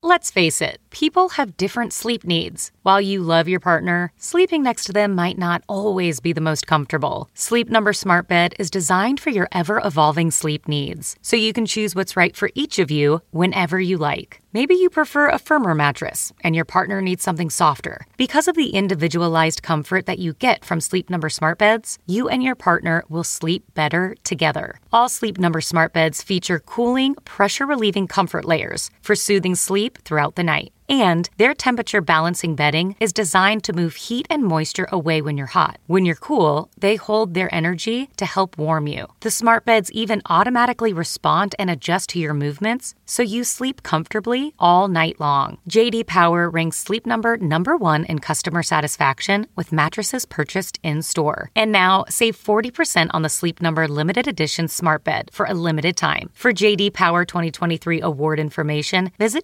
Let's face it, people have different sleep needs. While you love your partner, sleeping next to them might not always be the most comfortable. Sleep Number Smart Bed is designed for your ever-evolving sleep needs, so you can choose what's right for each of you whenever you like. Maybe you prefer a firmer mattress, and your partner needs something softer. Because of the individualized comfort that you get from Sleep Number Smart Beds, you and your partner will sleep better together. All Sleep Number Smart Beds feature cooling, pressure-relieving comfort layers for soothing sleep throughout the night. And their temperature balancing bedding is designed to move heat and moisture away when you're hot. When you're cool, they hold their energy to help warm you. The smart beds even automatically respond and adjust to your movements, so you sleep comfortably all night long. J.D. Power ranks Sleep Number #1 in customer satisfaction with mattresses purchased in-store. And now, save 40% on the Sleep Number limited edition smart bed for a limited time. For J.D. Power 2023 award information, visit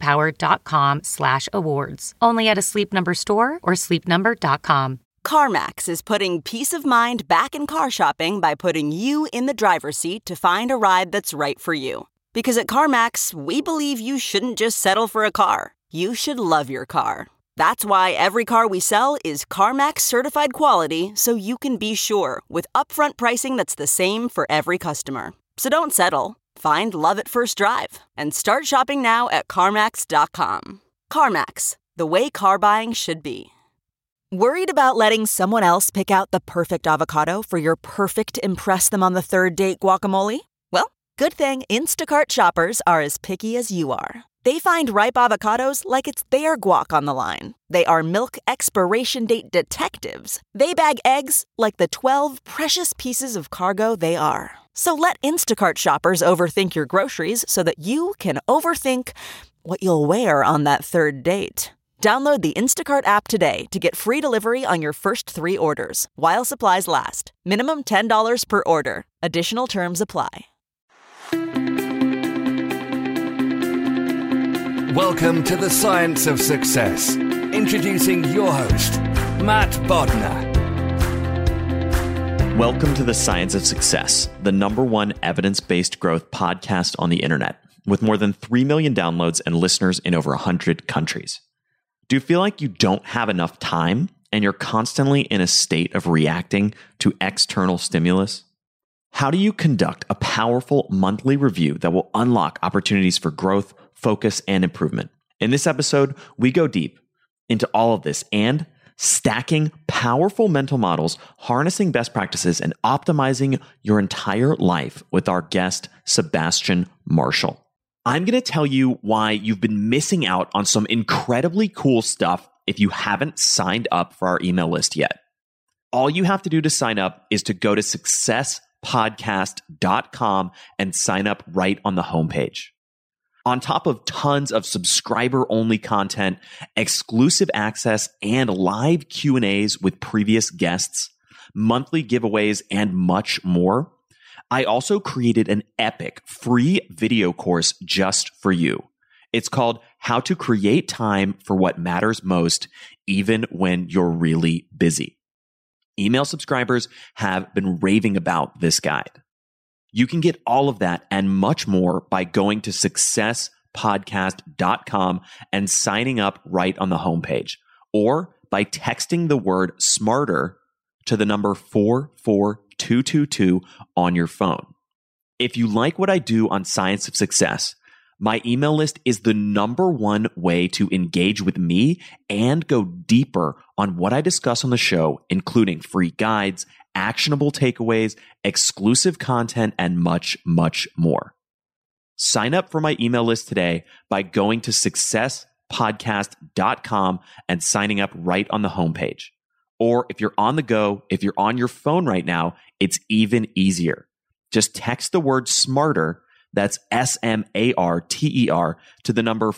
jdpower.com/awards. Only at a Sleep Number store or sleepnumber.com. CarMax is putting peace of mind back in car shopping by putting you in the driver's seat to find a ride that's right for you. Because at CarMax, we believe you shouldn't just settle for a car. You should love your car. That's why every car we sell is CarMax certified quality, so you can be sure with upfront pricing that's the same for every customer. So don't settle. Find love at first drive and start shopping now at CarMax.com. CarMax, the way car buying should be. Worried about letting someone else pick out the perfect avocado for your perfect impress-them-on-the-third-date guacamole? Well, good thing Instacart shoppers are as picky as you are. They find ripe avocados like it's their guac on the line. They are milk expiration date detectives. They bag eggs like the 12 precious pieces of cargo they are. So let Instacart shoppers overthink your groceries so that you can overthink what you'll wear on that third date. Download the Instacart app today to get free delivery on your first 3 orders, while supplies last. Minimum $10 per order. Additional terms apply. Welcome to the Science of Success. Introducing your host, Matt Bodnar. Welcome to the Science of Success, the #1 evidence-based growth podcast on the internet, with more than 3 million downloads and listeners in over 100 countries. Do you feel like you don't have enough time and you're constantly in a state of reacting to external stimulus? How do you conduct a powerful monthly review that will unlock opportunities for growth, focus, and improvement? In this episode, we go deep into all of this and stacking powerful mental models, harnessing best practices, and optimizing your entire life with our guest, Sebastian Marshall. I'm going to tell you why you've been missing out on some incredibly cool stuff if you haven't signed up for our email list yet. All you have to do to sign up is to go to successpodcast.com and sign up right on the homepage. On top of tons of subscriber-only content, exclusive access, and live Q&As with previous guests, monthly giveaways, and much more, I also created an epic free video course just for you. It's called How to Create Time for What Matters Most, Even When You're Really Busy. Email subscribers have been raving about this guide. You can get all of that and much more by going to successpodcast.com and signing up right on the homepage, or by texting the word SMARTER to the number 44222 on your phone. If you like what I do on Science of Success, my email list is the #1 way to engage with me and go deeper on what I discuss on the show, including free guides, actionable takeaways, exclusive content, and much, much more. Sign up for my email list today by going to successpodcast.com and signing up right on the homepage. Or if you're on the go, if you're on your phone right now, it's even easier. Just text the word SMARTER, that's SMARTER, to the number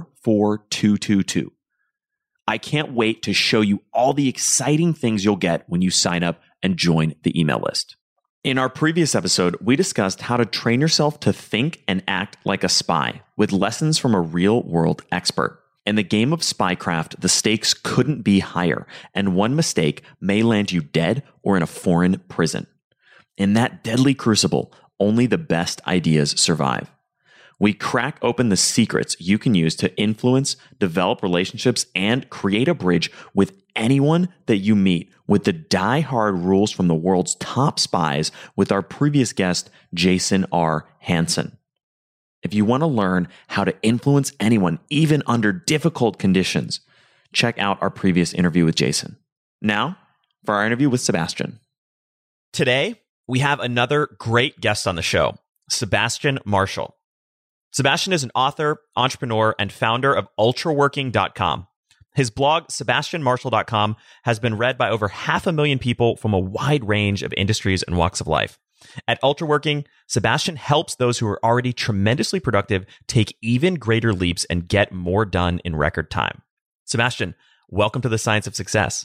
44222. I can't wait to show you all the exciting things you'll get when you sign up and join the email list. In our previous episode, we discussed how to train yourself to think and act like a spy with lessons from a real-world expert. In the game of spycraft, the stakes couldn't be higher, and one mistake may land you dead or in a foreign prison. In that deadly crucible, only the best ideas survive. We crack open the secrets you can use to influence, develop relationships, and create a bridge with anyone that you meet with the die-hard rules from the world's top spies with our previous guest, Jason R. Hansen. If you want to learn how to influence anyone, even under difficult conditions, check out our previous interview with Jason. Now, for our interview with Sebastian. Today, we have another great guest on the show, Sebastian Marshall. Sebastian is an author, entrepreneur, and founder of ultraworking.com. His blog, sebastianmarshall.com, has been read by over 500,000 people from a wide range of industries and walks of life. At Ultraworking, Sebastian helps those who are already tremendously productive take even greater leaps and get more done in record time. Sebastian, welcome to the Science of Success.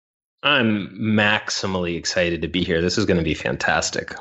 I'm maximally excited to be here. This is going to be fantastic.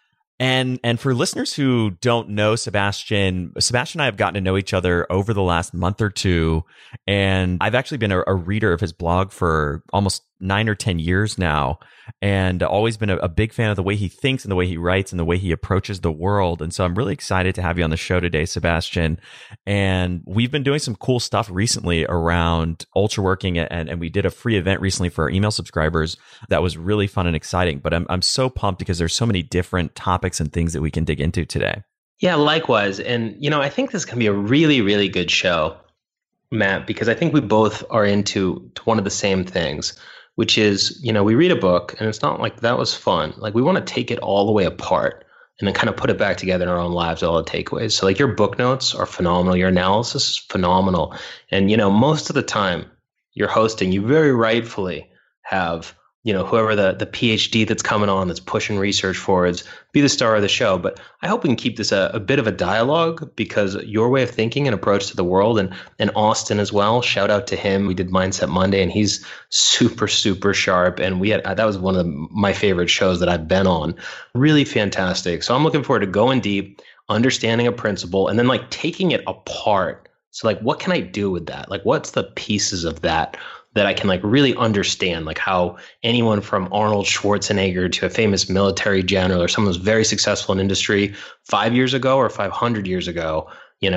And for listeners who don't know Sebastian and I have gotten to know each other over the last month or two, and I've actually been a reader of his blog for almost 9 or 10 years now, and always been a big fan of the way he thinks and the way he writes and the way he approaches the world. And so I'm really excited to have you on the show today, Sebastian. And we've been doing some cool stuff recently around Ultraworking, and we did a free event recently for our email subscribers that was really fun and exciting. But I'm so pumped because there's so many different topics and things that we can dig into today. Yeah, likewise. And, I think this can be a really, really good show, Matt, because I think we both are into one of the same things, which is, we read a book and it's not like that was fun. Like we want to take it all the way apart and then kind of put it back together in our own lives, all the takeaways. So like your book notes are phenomenal. Your analysis is phenomenal. And, most of the time you're hosting, you very rightfully have whoever the PhD that's coming on, that's pushing research forwards, be the star of the show. But I hope we can keep this a bit of a dialogue, because your way of thinking and approach to the world, and Austin as well, shout out to him. We did Mindset Monday and he's super, super sharp. And that was one of my favorite shows that I've been on. Really fantastic. So I'm looking forward to going deep, understanding a principle, and then like taking it apart. So like, what can I do with that? Like, what's the pieces of that I can like really understand, like how anyone from Arnold Schwarzenegger to a famous military general or someone who's very successful in industry 5 years ago or 500 years ago, in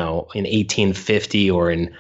1850 or in,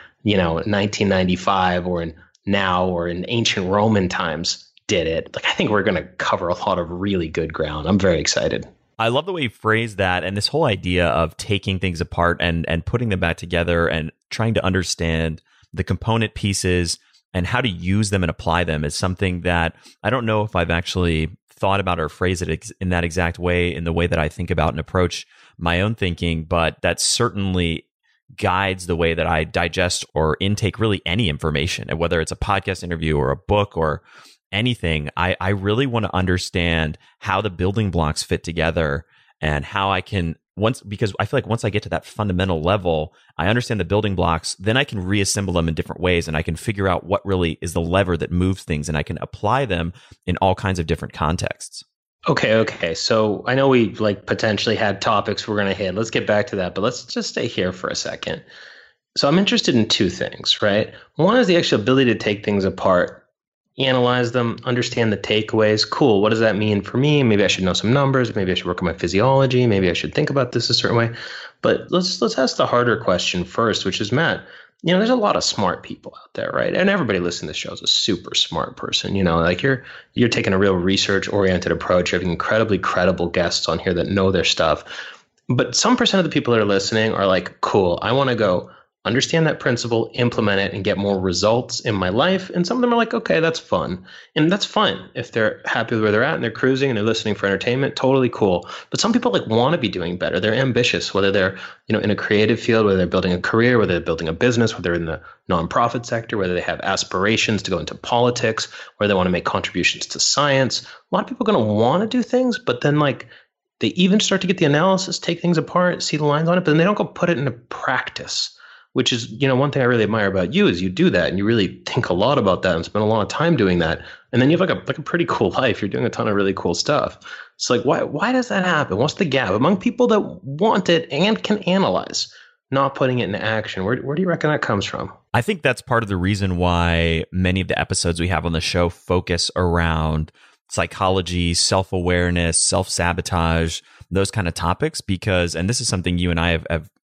1995 or in now or in ancient Roman times did it. Like, I think we're going to cover a lot of really good ground. I'm very excited. I love the way you phrase that, and this whole idea of taking things apart and putting them back together and trying to understand the component pieces and how to use them and apply them is something that I don't know if I've actually thought about or phrased it in that exact way, in the way that I think about and approach my own thinking, but that certainly guides the way that I digest or intake really any information. And whether it's a podcast interview or a book or anything, I really want to understand how the building blocks fit together and how I can because I feel like once I get to that fundamental level, I understand the building blocks, then I can reassemble them in different ways and I can figure out what really is the lever that moves things, and I can apply them in all kinds of different contexts. Okay. So I know we like potentially had topics we're going to hit. Let's get back to that, but let's just stay here for a second. So I'm interested in two things, right? One is the actual ability to take things apart, analyze them, understand the takeaways. Cool. What does that mean for me? Maybe I should know some numbers. Maybe I should work on my physiology. Maybe I should think about this a certain way. But let's ask the harder question first, which is, Matt, there's a lot of smart people out there, right? And everybody listening to the show is a super smart person. Like you're taking a real research oriented approach. You have incredibly credible guests on here that know their stuff. But some percent of the people that are listening are like, cool, I want to go understand that principle, implement it, and get more results in my life. And some of them are like, okay, that's fun. And that's fine. If they're happy with where they're at and they're cruising and they're listening for entertainment, totally cool. But some people like want to be doing better. They're ambitious, whether they're, in a creative field, whether they're building a career, whether they're building a business, whether they're in the nonprofit sector, whether they have aspirations to go into politics, whether they want to make contributions to science. A lot of people are going to want to do things, but then like they even start to get the analysis, take things apart, see the lines on it, but then they don't go put it into practice. Which is, one thing I really admire about you is you do that and you really think a lot about that and spend a lot of time doing that. And then you have like a pretty cool life. You're doing a ton of really cool stuff. It's like, why does that happen? What's the gap among people that want it and can analyze, not putting it into action? Where do you reckon that comes from? I think that's part of the reason why many of the episodes we have on the show focus around psychology, self-awareness, self-sabotage, those kind of topics, because, and this is something you and I have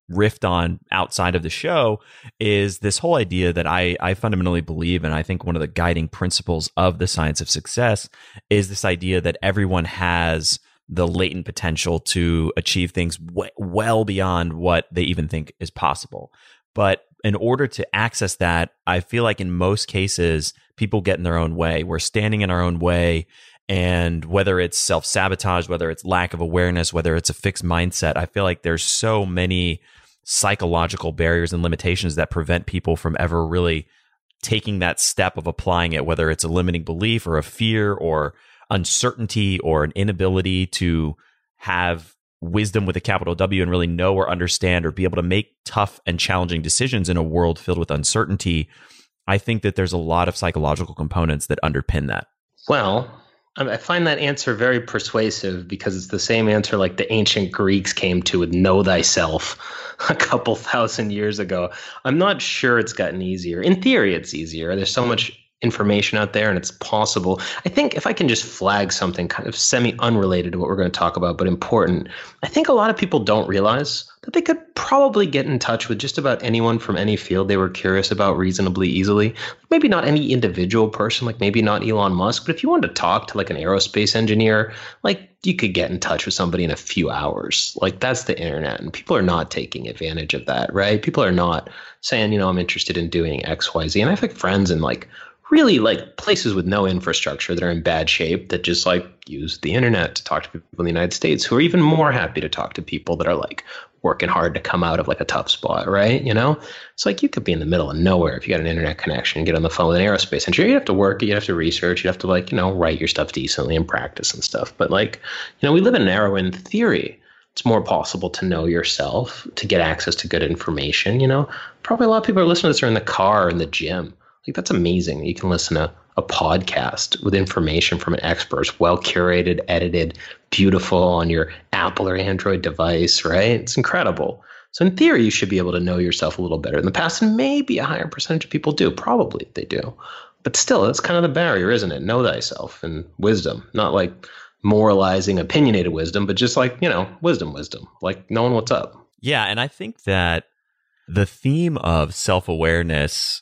riffed on outside of the show is this whole idea that I fundamentally believe, and I think one of the guiding principles of the science of success is this idea that everyone has the latent potential to achieve things well beyond what they even think is possible. But in order to access that, I feel like in most cases, people get in their own way. We're standing in our own way. And whether it's self-sabotage, whether it's lack of awareness, whether it's a fixed mindset, I feel like there's so many psychological barriers and limitations that prevent people from ever really taking that step of applying it, whether it's a limiting belief or a fear or uncertainty or an inability to have wisdom with a capital W and really know or understand or be able to make tough and challenging decisions in a world filled with uncertainty. I think that there's a lot of psychological components that underpin that. Well, I find that answer very persuasive because it's the same answer like the ancient Greeks came to with know thyself a couple thousand years ago. I'm not sure it's gotten easier. In theory, it's easier. There's so much information out there and it's possible. I think if I can just flag something kind of semi-unrelated to what we're going to talk about, but important, I think a lot of people don't realize that they could probably get in touch with just about anyone from any field they were curious about reasonably easily. Maybe not any individual person, like maybe not Elon Musk, but if you wanted to talk to like an aerospace engineer, like you could get in touch with somebody in a few hours. Like that's the internet, and people are not taking advantage of that, right? People are not saying, I'm interested in doing X, Y, Z. And I have like friends in like really like places with no infrastructure that are in bad shape that just like use the internet to talk to people in the United States who are even more happy to talk to people that are like working hard to come out of like a tough spot, right? It's like you could be in the middle of nowhere if you got an internet connection and get on the phone with an aerospace engineer. You have to work, you have to research, you have to like, write your stuff decently and practice and stuff. But like, we live in an era when in theory, it's more possible to know yourself, to get access to good information. Probably a lot of people are listening to this are in the car or in the gym. Like that's amazing that you can listen to a podcast with information from an expert, well curated, edited, beautiful on your Apple or Android device, right? It's incredible. So in theory, you should be able to know yourself a little better in the past, and maybe a higher percentage of people do. Probably they do. But still, that's kind of the barrier, isn't it? Know thyself and wisdom, not like moralizing, opinionated wisdom, but just like, wisdom, like knowing what's up. Yeah. And I think that the theme of self-awareness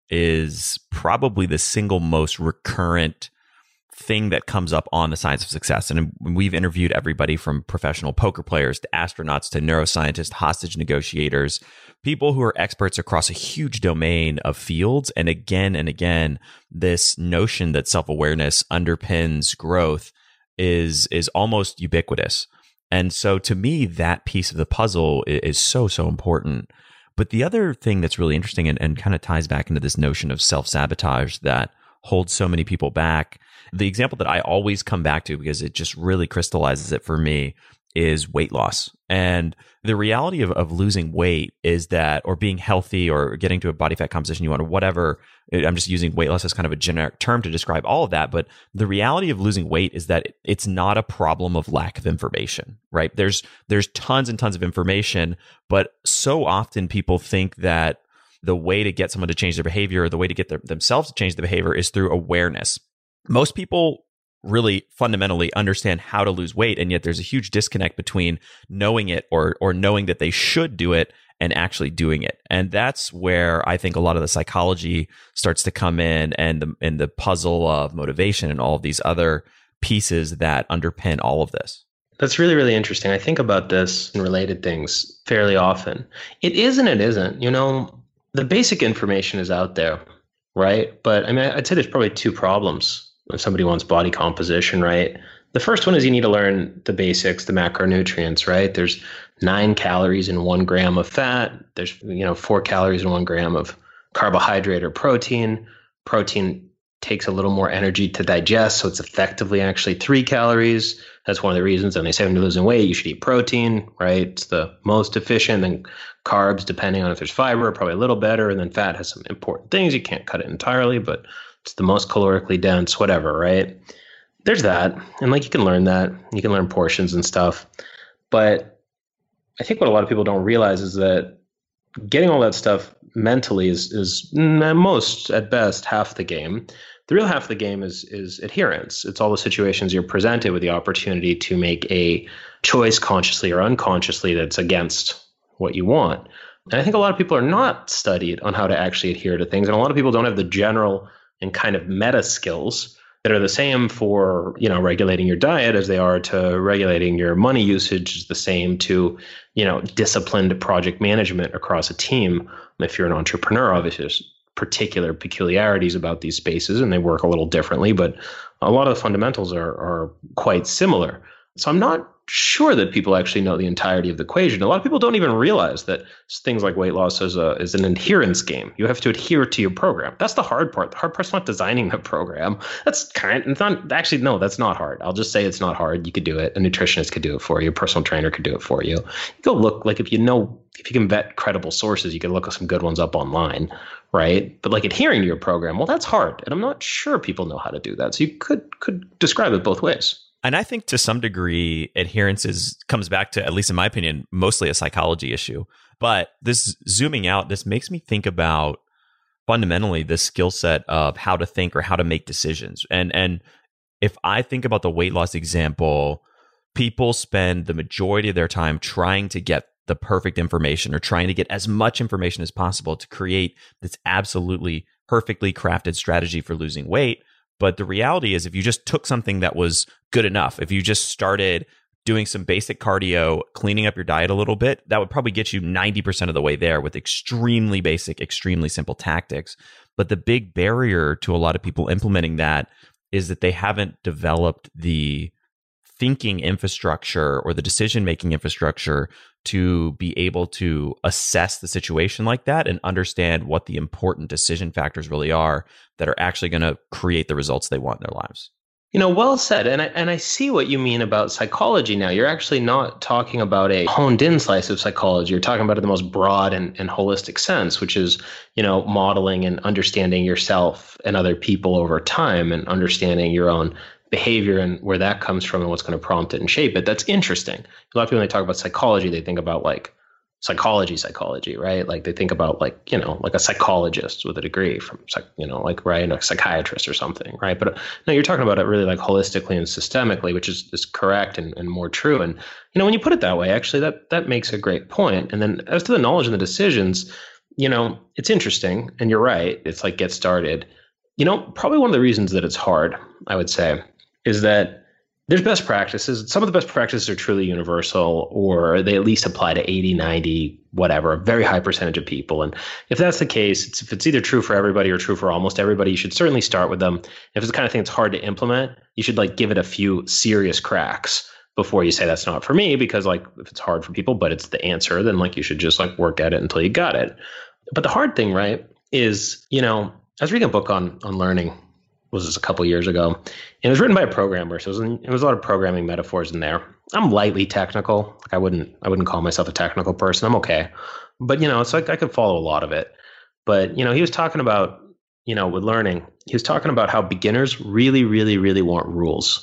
is probably the single most recurrent thing that comes up on the science of success. And we've interviewed everybody from professional poker players to astronauts to neuroscientists, hostage negotiators, people who are experts across a huge domain of fields. And again, this notion that self-awareness underpins growth is almost ubiquitous. And so to me, that piece of the puzzle is so important. But the other thing that's really interesting and kind of ties back into this notion of self-sabotage that holds so many people back, the example that I always come back to because it just really crystallizes it for me is weight loss. And the reality of losing weight is that, or being healthy or getting to a body fat composition you want or whatever, I'm just using weight loss as kind of a generic term to describe all of that. But the reality of losing weight is that it's not a problem of lack of information, right? There's tons and tons of information, but so often people think that the way to get someone to change their behavior or the way to get themselves to change the behavior is through awareness. Most people really fundamentally understand how to lose weight, and yet there's a huge disconnect between knowing it or knowing that they should do it and actually doing it. And that's where I think a lot of the psychology starts to come in, and the puzzle of motivation and all of these other pieces that underpin all of this. That's really, really interesting. I think about this and related things fairly often. It is and it isn't. The basic information is out there, right? But I mean, I'd say there's probably two problems if somebody wants body composition, right? The first one is you need to learn the basics, the macronutrients, right? There's 9 calories in 1 gram of fat. There's 4 calories in 1 gram of carbohydrate or protein. Protein takes a little more energy to digest, so it's effectively actually 3 calories. That's one of the reasons when they say when you're losing weight, you should eat protein, right? It's the most efficient. Then carbs, depending on if there's fiber, are probably a little better. And then fat has some important things. You can't cut it entirely, but it's the most calorically dense, whatever, right? There's that. And like you can learn that. You can learn portions and stuff. But I think what a lot of people don't realize is that getting all that stuff mentally is most, at best, half the game. The real half of the game is adherence. It's all the situations you're presented with the opportunity to make a choice consciously or unconsciously that's against what you want. And I think a lot of people are not studied on how to actually adhere to things. And a lot of people don't have the general and kind of meta skills that are the same for, regulating your diet as they are to regulating your money usage, is the same to, disciplined project management across a team. If you're an entrepreneur, obviously there's particular peculiarities about these spaces and they work a little differently, but a lot of the fundamentals are quite similar. So I'm not sure that people actually know the entirety of the equation. A lot of people don't even realize that things like weight loss is an adherence game. You have to adhere to your program. That's the hard part. The hard part's not designing the program. That's that's not hard. I'll just say it's not hard. You could do it. A nutritionist could do it for you. A personal trainer could do it for you. You go look, like if you can vet credible sources, you can look at some good ones up online, right? But like adhering to your program, well, that's hard. And I'm not sure people know how to do that. So you could describe it both ways. And I think to some degree, adherence comes back to, at least in my opinion, mostly a psychology issue. But this zooming out, this makes me think about fundamentally the skill set of how to think or how to make decisions. And if I think about the weight loss example, people spend the majority of their time trying to get the perfect information or trying to get as much information as possible to create this absolutely perfectly crafted strategy for losing weight. But the reality is, if you just took something that was good enough, if you just started doing some basic cardio, cleaning up your diet a little bit, that would probably get you 90% of the way there with extremely basic, extremely simple tactics. But the big barrier to a lot of people implementing that is that they haven't developed the thinking infrastructure or the decision-making infrastructure to be able to assess the situation like that and understand what the important decision factors really are that are actually going to create the results they want in their lives. Well said. And I see what you mean about psychology now. You're actually not talking about a honed in slice of psychology. You're talking about it in the most broad and holistic sense, which is, modeling and understanding yourself and other people over time and understanding your own behavior and where that comes from and what's going to prompt it and shape it. That's interesting. A lot of people, when they talk about psychology, they think about like psychology, right? Like they think about like a psychologist with a degree from, right, a psychiatrist or something, right? But no, you're talking about it really like holistically and systemically, which is correct and more true. And, when you put it that way, actually, that makes a great point. And then as to the knowledge and the decisions, it's interesting. And you're right. It's like get started. Probably one of the reasons that it's hard, I would say, is that there's best practices. Some of the best practices are truly universal, or they at least apply to 80, 90, whatever, a very high percentage of people. And if that's the case, if it's either true for everybody or true for almost everybody, you should certainly start with them. If it's the kind of thing that's hard to implement, you should give it a few serious cracks before you say that's not for me, because if it's hard for people, but it's the answer, then you should just work at it until you got it. But the hard thing, right, is, I was reading a book on learning. Was this a couple years ago, and it was written by a programmer. So it was a lot of programming metaphors in there. I'm lightly technical. I wouldn't call myself a technical person. I'm okay, but it's I could follow a lot of it. But he was talking about with learning, he was talking about how beginners really, really, really want rules.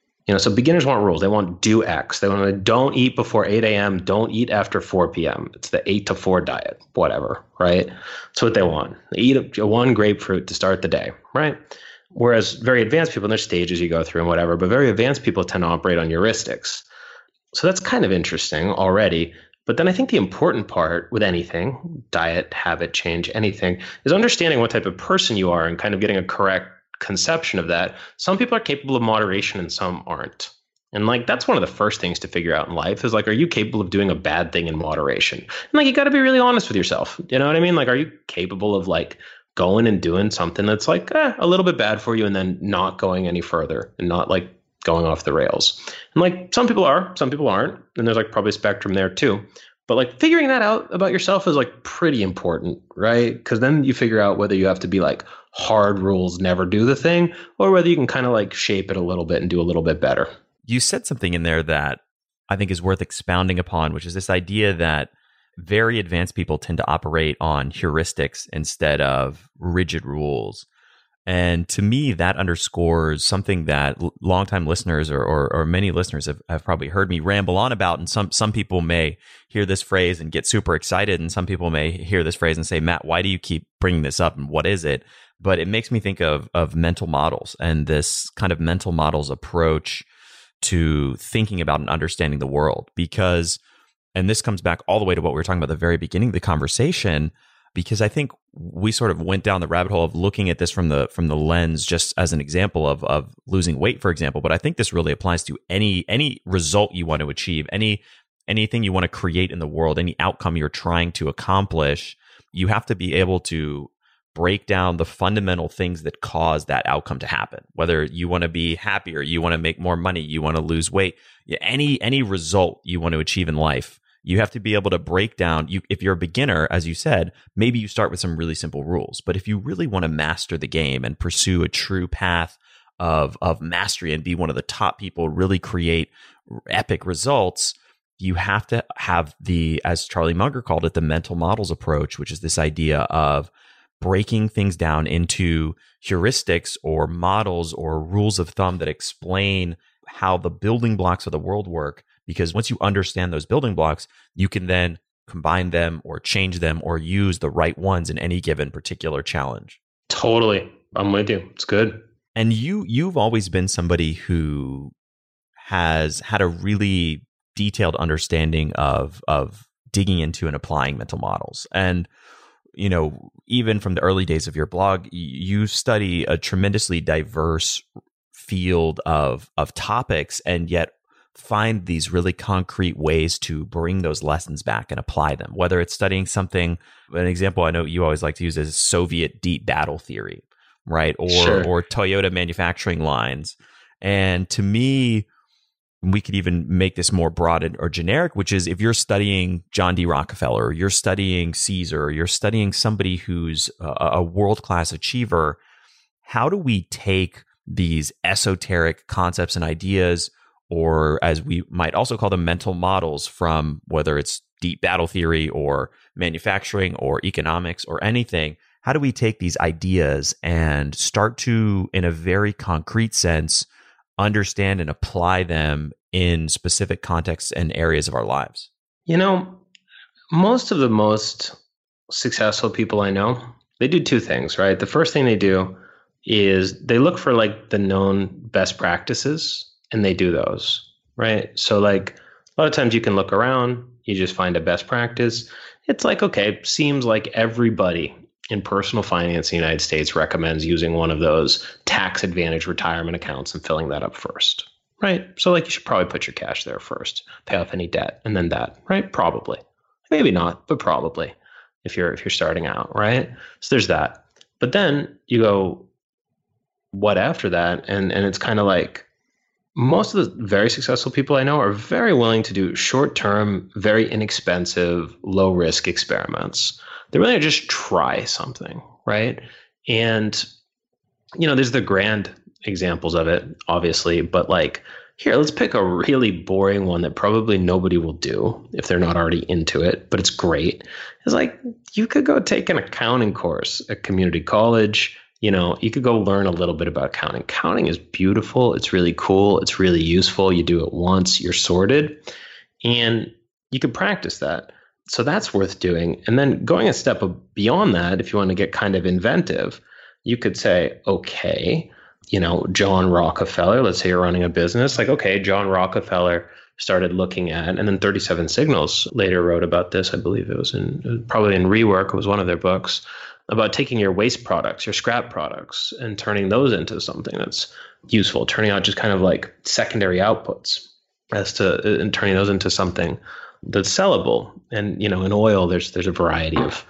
So beginners want rules. They want do X. They want to don't eat before 8 a.m. Don't eat after 4 p.m. It's the 8 to 4 diet, whatever, right? That's what they want. They eat one grapefruit to start the day, right? Whereas very advanced people, and there's stages you go through and whatever, but very advanced people tend to operate on heuristics. So that's kind of interesting already. But then I think the important part with anything, diet, habit change, anything, is understanding what type of person you are and kind of getting a correct conception of that. Some people are capable of moderation and some aren't. And that's one of the first things to figure out in life is are you capable of doing a bad thing in moderation? And you got to be really honest with yourself. You know what I mean? Are you capable of going and doing something that's a little bit bad for you and then not going any further and not going off the rails? And some people are, some people aren't. And there's probably a spectrum there too. But figuring that out about yourself is pretty important, right? Because then you figure out whether you have to be hard rules, never do the thing, or whether you can kind of shape it a little bit and do a little bit better. You said something in there that I think is worth expounding upon, which is this idea that very advanced people tend to operate on heuristics instead of rigid rules. And to me, that underscores something that longtime listeners or many listeners have probably heard me ramble on about. And some people may hear this phrase and get super excited. And some people may hear this phrase and say, Matt, why do you keep bringing this up? And what is it? But it makes me think of mental models and this kind of mental models approach to thinking about and understanding the world. Because and this comes back all the way to what we were talking about at the very beginning of the conversation, because I think we sort of went down the rabbit hole of looking at this from the lens just as an example of losing weight, for example. But I think this really applies to any result you want to achieve, anything you want to create in the world, any outcome you're trying to accomplish. You have to be able to break down the fundamental things that cause that outcome to happen. Whether you want to be happier, you want to make more money, you want to lose weight, any result you want to achieve in life, you have to be able to break down. If you're a beginner, as you said, maybe you start with some really simple rules. But if you really want to master the game and pursue a true path of mastery and be one of the top people, really create epic results, you have to have as Charlie Munger called it, the mental models approach, which is this idea of breaking things down into heuristics or models or rules of thumb that explain how the building blocks of the world work. Because once you understand those building blocks, you can then combine them or change them or use the right ones in any given particular challenge. Totally. I'm with you. It's good. And you've always been somebody who has had a really detailed understanding of digging into and applying mental models. And, even from the early days of your blog, you study a tremendously diverse field of topics, and yet find these really concrete ways to bring those lessons back and apply them. Whether it's studying something, an example I know you always like to use is Soviet deep battle theory, right? Or Toyota manufacturing lines. And to me, we could even make this more broad or generic, which is if you're studying John D. Rockefeller, or you're studying Caesar, or you're studying somebody who's a world-class achiever, how do we take these esoteric concepts and ideas, or as we might also call them, mental models, from whether it's deep battle theory or manufacturing or economics or anything, how do we take these ideas and start to, in a very concrete sense, understand and apply them in specific contexts and areas of our lives? Most of the most successful people I know, they do two things, right? The first thing they do is they look for like the known best practices and they do those, right? So like a lot of times you can look around, you just find a best practice. It's like, okay, seems like everybody in personal finance in the United States recommends using one of those tax advantage retirement accounts and filling that up first, right? So like you should probably put your cash there first, pay off any debt, and then that, right? Probably. Maybe not, but probably if you're starting out, right? So there's that. But then you go, what after that? And it's kind of like most of the very successful people I know are very willing to do short-term, very inexpensive, low-risk experiments. They're willing to just try something, right? And, there's the grand examples of it, obviously, but like, here, let's pick a really boring one that probably nobody will do if they're not already into it, but it's great. It's like, you could go take an accounting course at community college. You could go learn a little bit about accounting. Accounting is beautiful. It's really cool. It's really useful. You do it once, you're sorted, and you could practice that. So that's worth doing. And then going a step beyond that, if you want to get kind of inventive, you could say, okay, John Rockefeller, let's say you're running a business, like, okay, John Rockefeller started looking at, and then 37 Signals later wrote about this. I believe it was probably in Rework. It was one of their books about taking your waste products, your scrap products, and turning those into something that's useful, turning out just kind of like secondary outputs and turning those into something that's sellable. And, in oil, there's a variety of,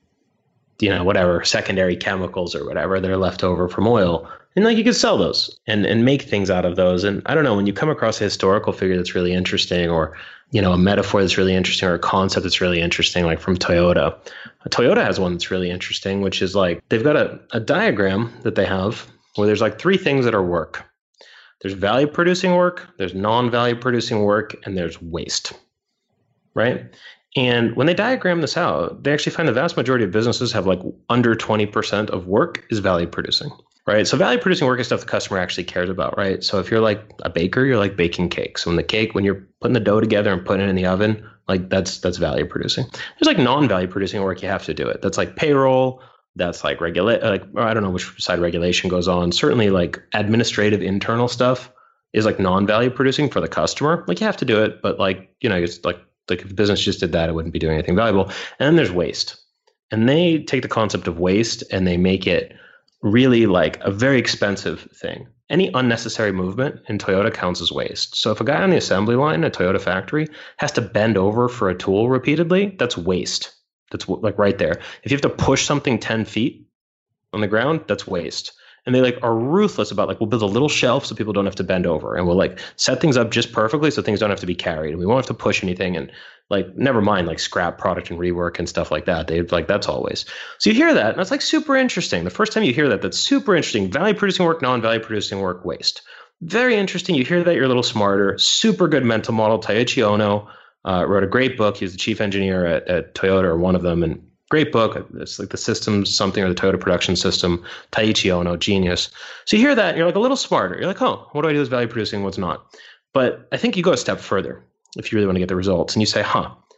whatever secondary chemicals or whatever that are left over from oil. And like you could sell those and make things out of those. And I don't know, when you come across a historical figure that's really interesting, or, a metaphor that's really interesting, or a concept that's really interesting, like from Toyota. Toyota has one that's really interesting, which is like they've got a diagram that they have where there's like three things that are work. There's value producing work, there's non-value producing work, and there's waste, right? And when they diagram this out, they actually find the vast majority of businesses have like under 20% of work is value producing, right? So value producing work is stuff the customer actually cares about, right? So if you're like a baker, you're like baking cakes. So when you're putting the dough together and putting it in the oven, like that's value producing. There's like non-value producing work, you have to do it. That's like payroll, that's like I don't know which side regulation goes on. Certainly like administrative internal stuff is like non-value producing for the customer. Like you have to do it, but like, it's like Like if the business just did that, it wouldn't be doing anything valuable. And then there's waste. And they take the concept of waste and they make it really like a very expensive thing. Any unnecessary movement in Toyota counts as waste. So if a guy on the assembly line at a Toyota factory has to bend over for a tool repeatedly, that's waste. That's like right there. If you have to push something 10 feet on the ground, that's waste. And they like are ruthless about like, we'll build a little shelf so people don't have to bend over, and we'll like set things up just perfectly so things don't have to be carried, and we won't have to push anything, and like never mind like scrap product and rework and stuff like that. They like that's always. So you hear that and that's like super interesting. The first time you hear that, that's super interesting. Value producing work, non-value producing work, waste. Very interesting. You hear that, you're a little smarter. Super good mental model. Taiichi Ohno wrote a great book. He was the chief engineer at Toyota, or one of them, and great book. It's like the systems something, or the Toyota production system. Taiichi Ohno, genius. So you hear that and you're like a little smarter. You're like, oh, what do I do as value producing? What's not? But I think you go a step further if you really want to get the results, and you say,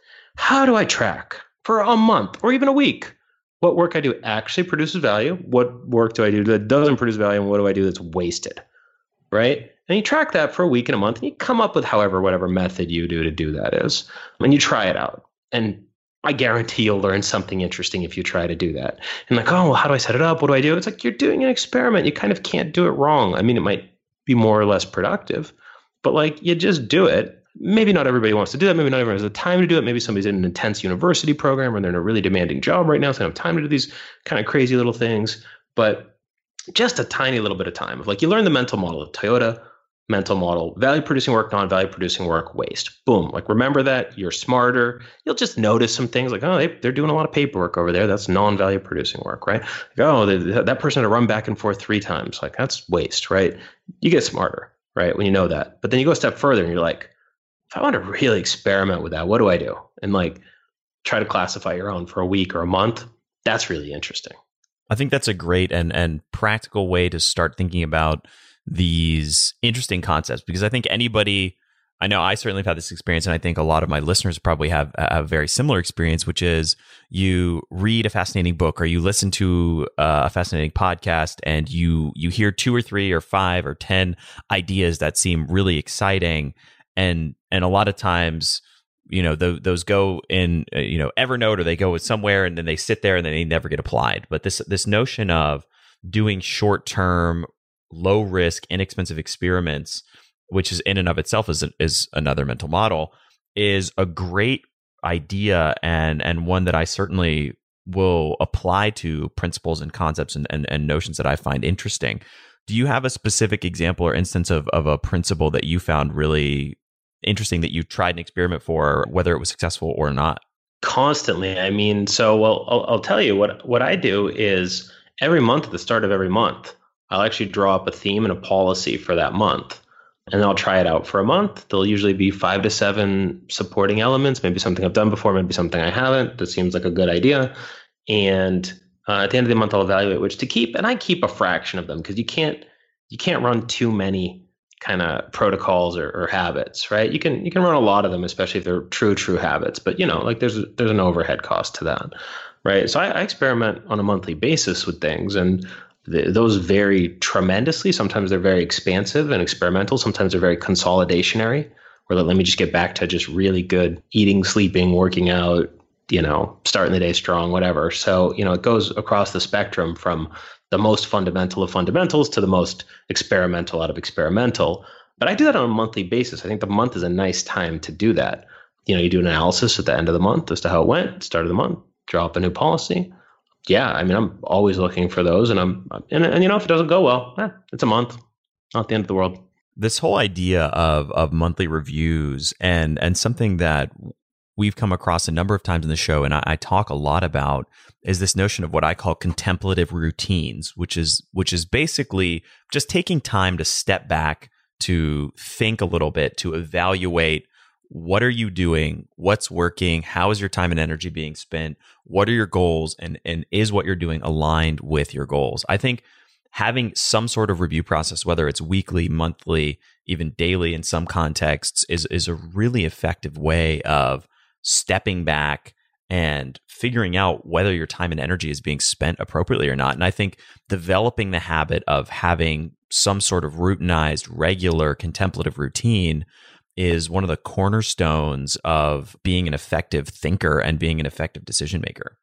how do I track for a month or even a week what work I do actually produces value? What work do I do that doesn't produce value? And what do I do that's wasted? Right? And you track that for a week and a month, and you come up with whatever method you do that is. And you try it out. And I guarantee you'll learn something interesting if you try to do that. And like, oh, well, how do I set it up? What do I do? It's like you're doing an experiment. You kind of can't do it wrong. I mean, it might be more or less productive, but like you just do it. Maybe not everybody wants to do that. Maybe not everyone has the time to do it. Maybe somebody's in an intense university program or they're in a really demanding job right now, so they don't have time to do these kind of crazy little things. But just a tiny little bit of time of like you learn the mental model of Toyota. Mental model, value producing work, non-value producing work, waste. Boom. Like remember that, you're smarter. You'll just notice some things like, oh, they're doing a lot of paperwork over there. That's non-value producing work, right? Like, oh, that person had to run back and forth 3 times. Like that's waste, right? You get smarter, right? When you know that. But then you go a step further and you're like, if I want to really experiment with that, what do I do? And like try to classify your own for a week or a month. That's really interesting. I think that's a great and practical way to start thinking about these interesting concepts, because I think I know I certainly have had this experience, and I think a lot of my listeners probably have a very similar experience, which is you read a fascinating book or you listen to a fascinating podcast, and you hear 2 or 3 or 5 or 10 ideas that seem really exciting, and a lot of times, you know, those go in Evernote, or they go somewhere and then they sit there and then they never get applied. But this notion of doing short-term, low-risk, inexpensive experiments, which is in and of itself is another mental model, is a great idea and one that I certainly will apply to principles and concepts and notions that I find interesting. Do you have a specific example or instance of a principle that you found really interesting that you tried an experiment for, whether it was successful or not? Constantly. I mean, so I'll tell you what I do is every month, at the start of every month, I'll actually draw up a theme and a policy for that month, and I'll try it out for a month. There'll usually be 5 to 7 supporting elements, maybe something I've done before, maybe something I haven't. That seems like a good idea. And at the end of the month, I'll evaluate which to keep, and I keep a fraction of them because you can't run too many kind of protocols or habits, right? You can run a lot of them, especially if they're true habits. But like there's an overhead cost to that, right? So I experiment on a monthly basis with things, and those vary tremendously. Sometimes they're very expansive and experimental. Sometimes they're very consolidationary, where let me just get back to just really good eating, sleeping, working out, starting the day strong, whatever. So, it goes across the spectrum from the most fundamental of fundamentals to the most experimental out of experimental. But I do that on a monthly basis. I think the month is a nice time to do that. You do an analysis at the end of the month as to how it went, start of the month, draw up a new policy. Yeah, I mean, I'm always looking for those, and if it doesn't go well, it's a month, not the end of the world. This whole idea of monthly reviews and something that we've come across a number of times in the show, and I talk a lot about, is this notion of what I call contemplative routines, which is basically just taking time to step back, to think a little bit, to evaluate. What are you doing? What's working? How is your time and energy being spent? What are your goals? And is what you're doing aligned with your goals? I think having some sort of review process, whether it's weekly, monthly, even daily in some contexts, is a really effective way of stepping back and figuring out whether your time and energy is being spent appropriately or not. And I think developing the habit of having some sort of routinized, regular, contemplative routine is one of the cornerstones of being an effective thinker and being an effective decision maker.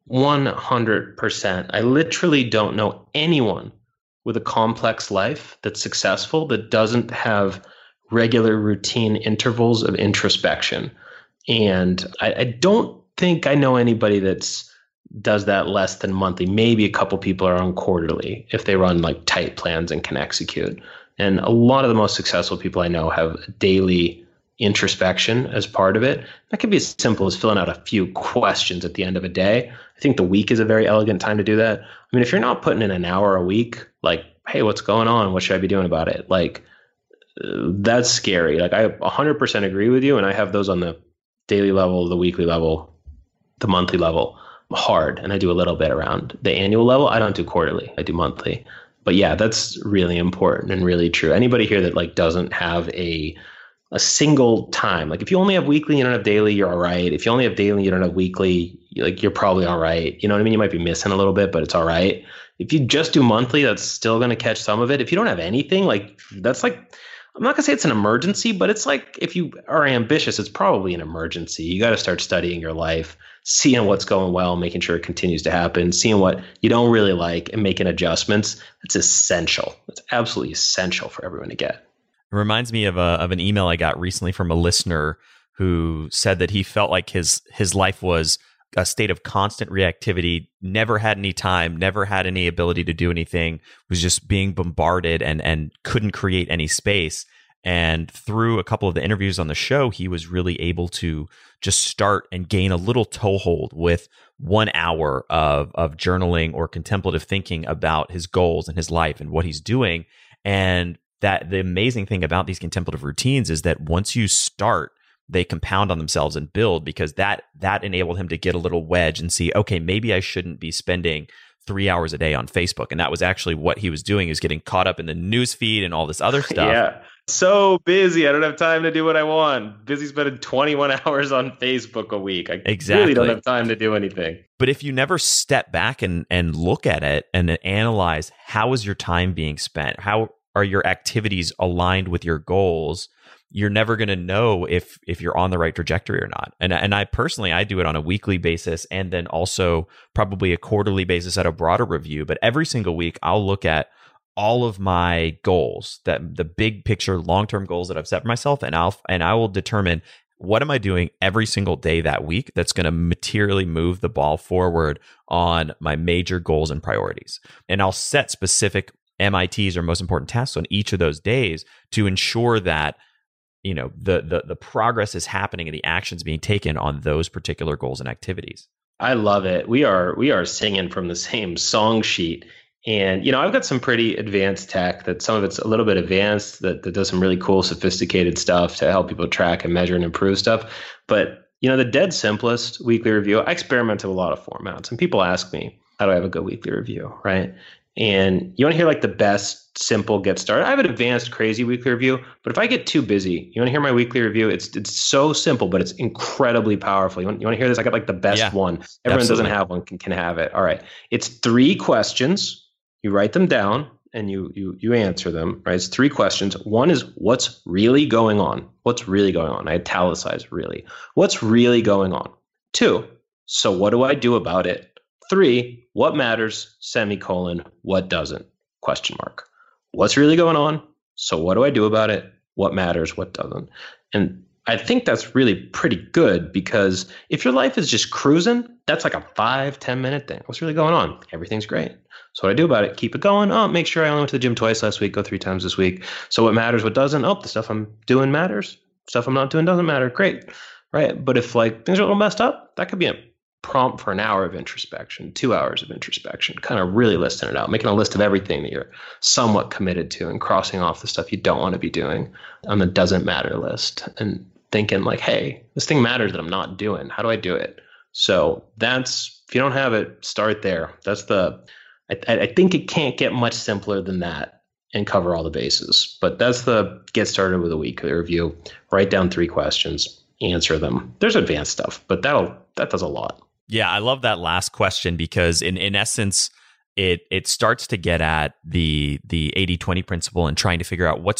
100%. I literally don't know anyone with a complex life that's successful that doesn't have regular routine intervals of introspection. And I don't think I know anybody does that less than monthly. Maybe a couple people are on quarterly if they run like tight plans and can execute. And a lot of the most successful people I know have daily introspection as part of it. That can be as simple as filling out a few questions at the end of a day. I think the week is a very elegant time to do that. I mean, if you're not putting in an hour a week, like, hey, what's going on? What should I be doing about it? Like, that's scary. Like, I 100% agree with you. And I have those on the daily level, the weekly level, the monthly level hard. And I do a little bit around the annual level. I don't do quarterly. I do monthly. But yeah, that's really important and really true. Anybody here that like doesn't have a single time, like if you only have weekly, you don't have daily, you're all right. If you only have daily, you don't have weekly, like you're probably all right. You know what I mean? You might be missing a little bit, but it's all right. If you just do monthly, that's still going to catch some of it. If you don't have anything, like that's like, I'm not gonna say it's an emergency, but it's like if you are ambitious, it's probably an emergency. You got to start studying your life, seeing what's going well, making sure it continues to happen, seeing what you don't really like and making adjustments. That's essential. It's absolutely essential for everyone to get. It reminds me of an email I got recently from a listener who said that he felt like his life was a state of constant reactivity, never had any time, never had any ability to do anything, was just being bombarded and couldn't create any space. And through a couple of the interviews on the show, he was really able to just start and gain a little toehold with 1 hour of journaling or contemplative thinking about his goals and his life and what he's doing. And that the amazing thing about these contemplative routines is that once you start, they compound on themselves and build, because that enabled him to get a little wedge and see, okay, maybe I shouldn't be spending 3 hours a day on Facebook. And that was actually what he was doing, is getting caught up in the news feed and all this other stuff. Yeah. So busy. I don't have time to do what I want. Busy spending 21 hours on Facebook a week. I really don't have time to do anything. But if you never step back and look at it and analyze, how is your time being spent? How are your activities aligned with your goals? You're never going to know if you're on the right trajectory or not. And I personally, I do it on a weekly basis and then also probably a quarterly basis at a broader review. But every single week, I'll look at all of my goals, that the big picture, long-term goals that I've set for myself, and I will determine what am I doing every single day that week that's going to materially move the ball forward on my major goals and priorities. And I'll set specific MITs, or most important tasks, on each of those days to ensure that the progress is happening and the actions being taken on those particular goals and activities. I love it. We are singing from the same song sheet. And, I've got some pretty advanced tech that some of it's a little bit advanced that does some really cool, sophisticated stuff to help people track and measure and improve stuff. But, the dead simplest weekly review, I experiment with a lot of formats. And people ask me, how do I have a good weekly review, right? And you want to hear like the best, simple get started. I have an advanced, crazy weekly review, but if I get too busy, you want to hear my weekly review? It's so simple, but it's incredibly powerful. You want to hear this? I got like the best one. Everyone doesn't have one, can have it. All right. It's 3 questions. You write them down and you answer them, right? It's 3 questions. One is, what's really going on? What's really going on? I italicize really. What's really going on? 2, so what do I do about it? 3, what matters, semicolon, what doesn't, question mark. What's really going on? So what do I do about it? What matters, what doesn't? And I think that's really pretty good, because if your life is just cruising, that's like a 5-10 minute thing. What's really going on? Everything's great. So what do I do about it? Keep it going. Oh, make sure I only went to the gym twice last week, go 3 times this week. So what matters, what doesn't? Oh, the stuff I'm doing matters. Stuff I'm not doing doesn't matter. Great. Right. But if like things are a little messed up, that could be a prompt for an hour of introspection, 2 hours of introspection, kind of really listing it out, making a list of everything that you're somewhat committed to and crossing off the stuff you don't want to be doing on the doesn't matter list, and thinking like, hey, this thing matters that I'm not doing. How do I do it? So that's, if you don't have it, start there. That's I think it can't get much simpler than that and cover all the bases. But that's the get started with a weekly review. Write down 3 questions, answer them. There's advanced stuff, but that does a lot. Yeah, I love that last question, because in essence, it starts to get at the 80-20 principle and trying to figure out what's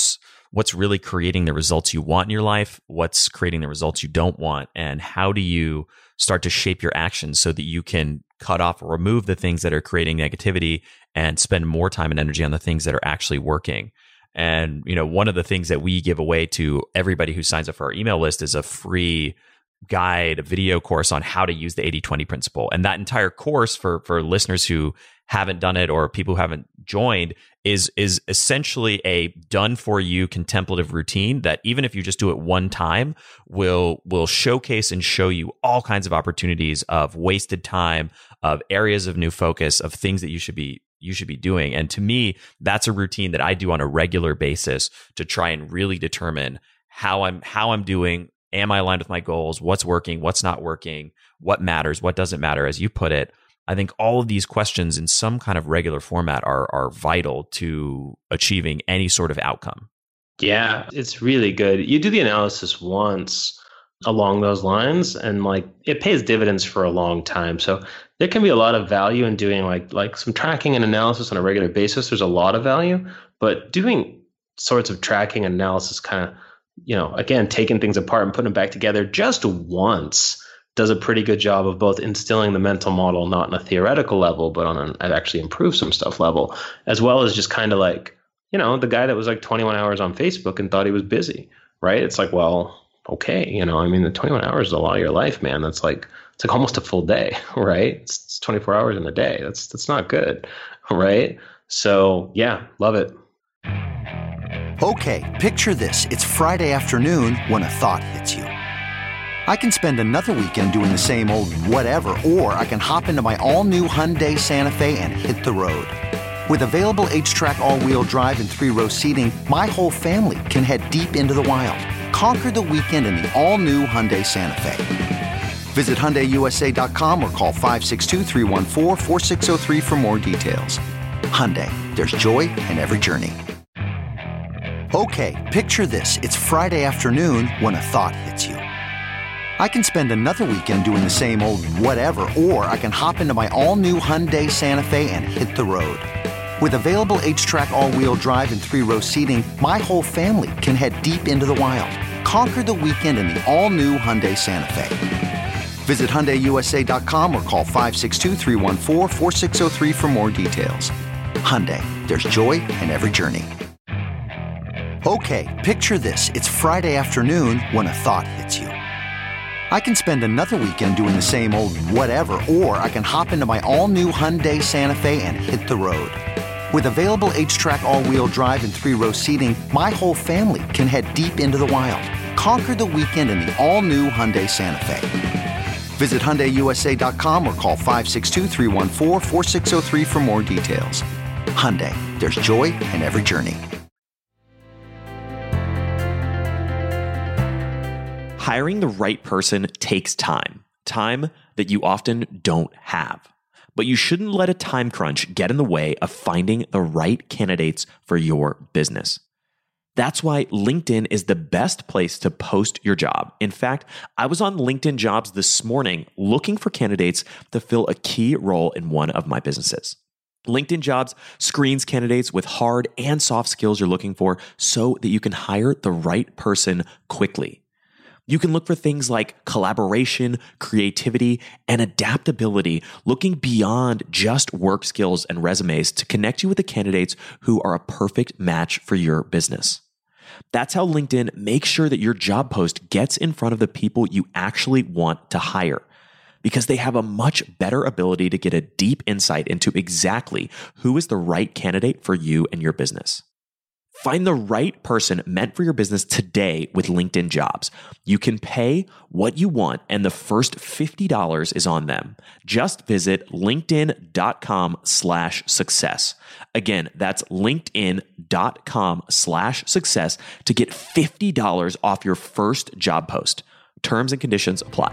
what's really creating the results you want in your life, what's creating the results you don't want, and how do you start to shape your actions so that you can cut off or remove the things that are creating negativity and spend more time and energy on the things that are actually working. And, one of the things that we give away to everybody who signs up for our email list is a free guide, a video course on how to use the 80-20 principle. And that entire course for listeners who haven't done it or people who haven't joined is essentially a done for you contemplative routine that even if you just do it one time will showcase and show you all kinds of opportunities of wasted time, of areas of new focus, of things that you should be doing. And to me, that's a routine that I do on a regular basis to try and really determine how I'm doing. Am I aligned with my goals? What's working? What's not working? What matters? What doesn't matter? As you put it, I think all of these questions in some kind of regular format are vital to achieving any sort of outcome. Yeah, it's really good. You do the analysis once along those lines and it pays dividends for a long time. So there can be a lot of value in doing like some tracking and analysis on a regular basis. There's a lot of value, but doing sorts of tracking and analysis kind of, again, taking things apart and putting them back together just once does a pretty good job of both instilling the mental model, not on a theoretical level, but on an actually improve some stuff level, as well as just kind of the guy that was 21 hours on Facebook and thought he was busy, right? It's well, okay. The 21 hours is a lot of your life, man. That's it's almost a full day, right? It's 24 hours in a day. That's not good, right? So yeah, love it. Okay, picture this. It's Friday afternoon when a thought hits you. I can spend another weekend doing the same old whatever, or I can hop into my all-new Hyundai Santa Fe and hit the road. With available H-Track all-wheel drive and 3-row seating, my whole family can head deep into the wild. Conquer the weekend in the all-new Hyundai Santa Fe. Visit HyundaiUSA.com or call 562-314-4603 for more details. Hyundai, there's joy in every journey. Okay, picture this. It's Friday afternoon when a thought hits you. I can spend another weekend doing the same old whatever, or I can hop into my all-new Hyundai Santa Fe and hit the road. With available H-Track all-wheel drive and 3-row seating, my whole family can head deep into the wild. Conquer the weekend in the all-new Hyundai Santa Fe. Visit HyundaiUSA.com or call 562-314-4603 for more details. Hyundai, there's joy in every journey. Okay, picture this. It's Friday afternoon when a thought hits you. I can spend another weekend doing the same old whatever, or I can hop into my all-new Hyundai Santa Fe and hit the road. With available H-Track all-wheel drive and 3-row seating, my whole family can head deep into the wild. Conquer the weekend in the all-new Hyundai Santa Fe. Visit HyundaiUSA.com or call 562-314-4603 for more details. Hyundai, there's joy in every journey. Hiring the right person takes time that you often don't have. But you shouldn't let a time crunch get in the way of finding the right candidates for your business. That's why LinkedIn is the best place to post your job. In fact, I was on LinkedIn Jobs this morning looking for candidates to fill a key role in one of my businesses. LinkedIn Jobs screens candidates with hard and soft skills you're looking for so that you can hire the right person quickly. You can look for things like collaboration, creativity, and adaptability, looking beyond just work skills and resumes to connect you with the candidates who are a perfect match for your business. That's how LinkedIn makes sure that your job post gets in front of the people you actually want to hire, because they have a much better ability to get a deep insight into exactly who is the right candidate for you and your business. Find the right person meant for your business today with LinkedIn Jobs. You can pay what you want, and the first $50 is on them. Just visit linkedin.com/success. Again, that's linkedin.com/success to get $50 off your first job post. Terms and conditions apply.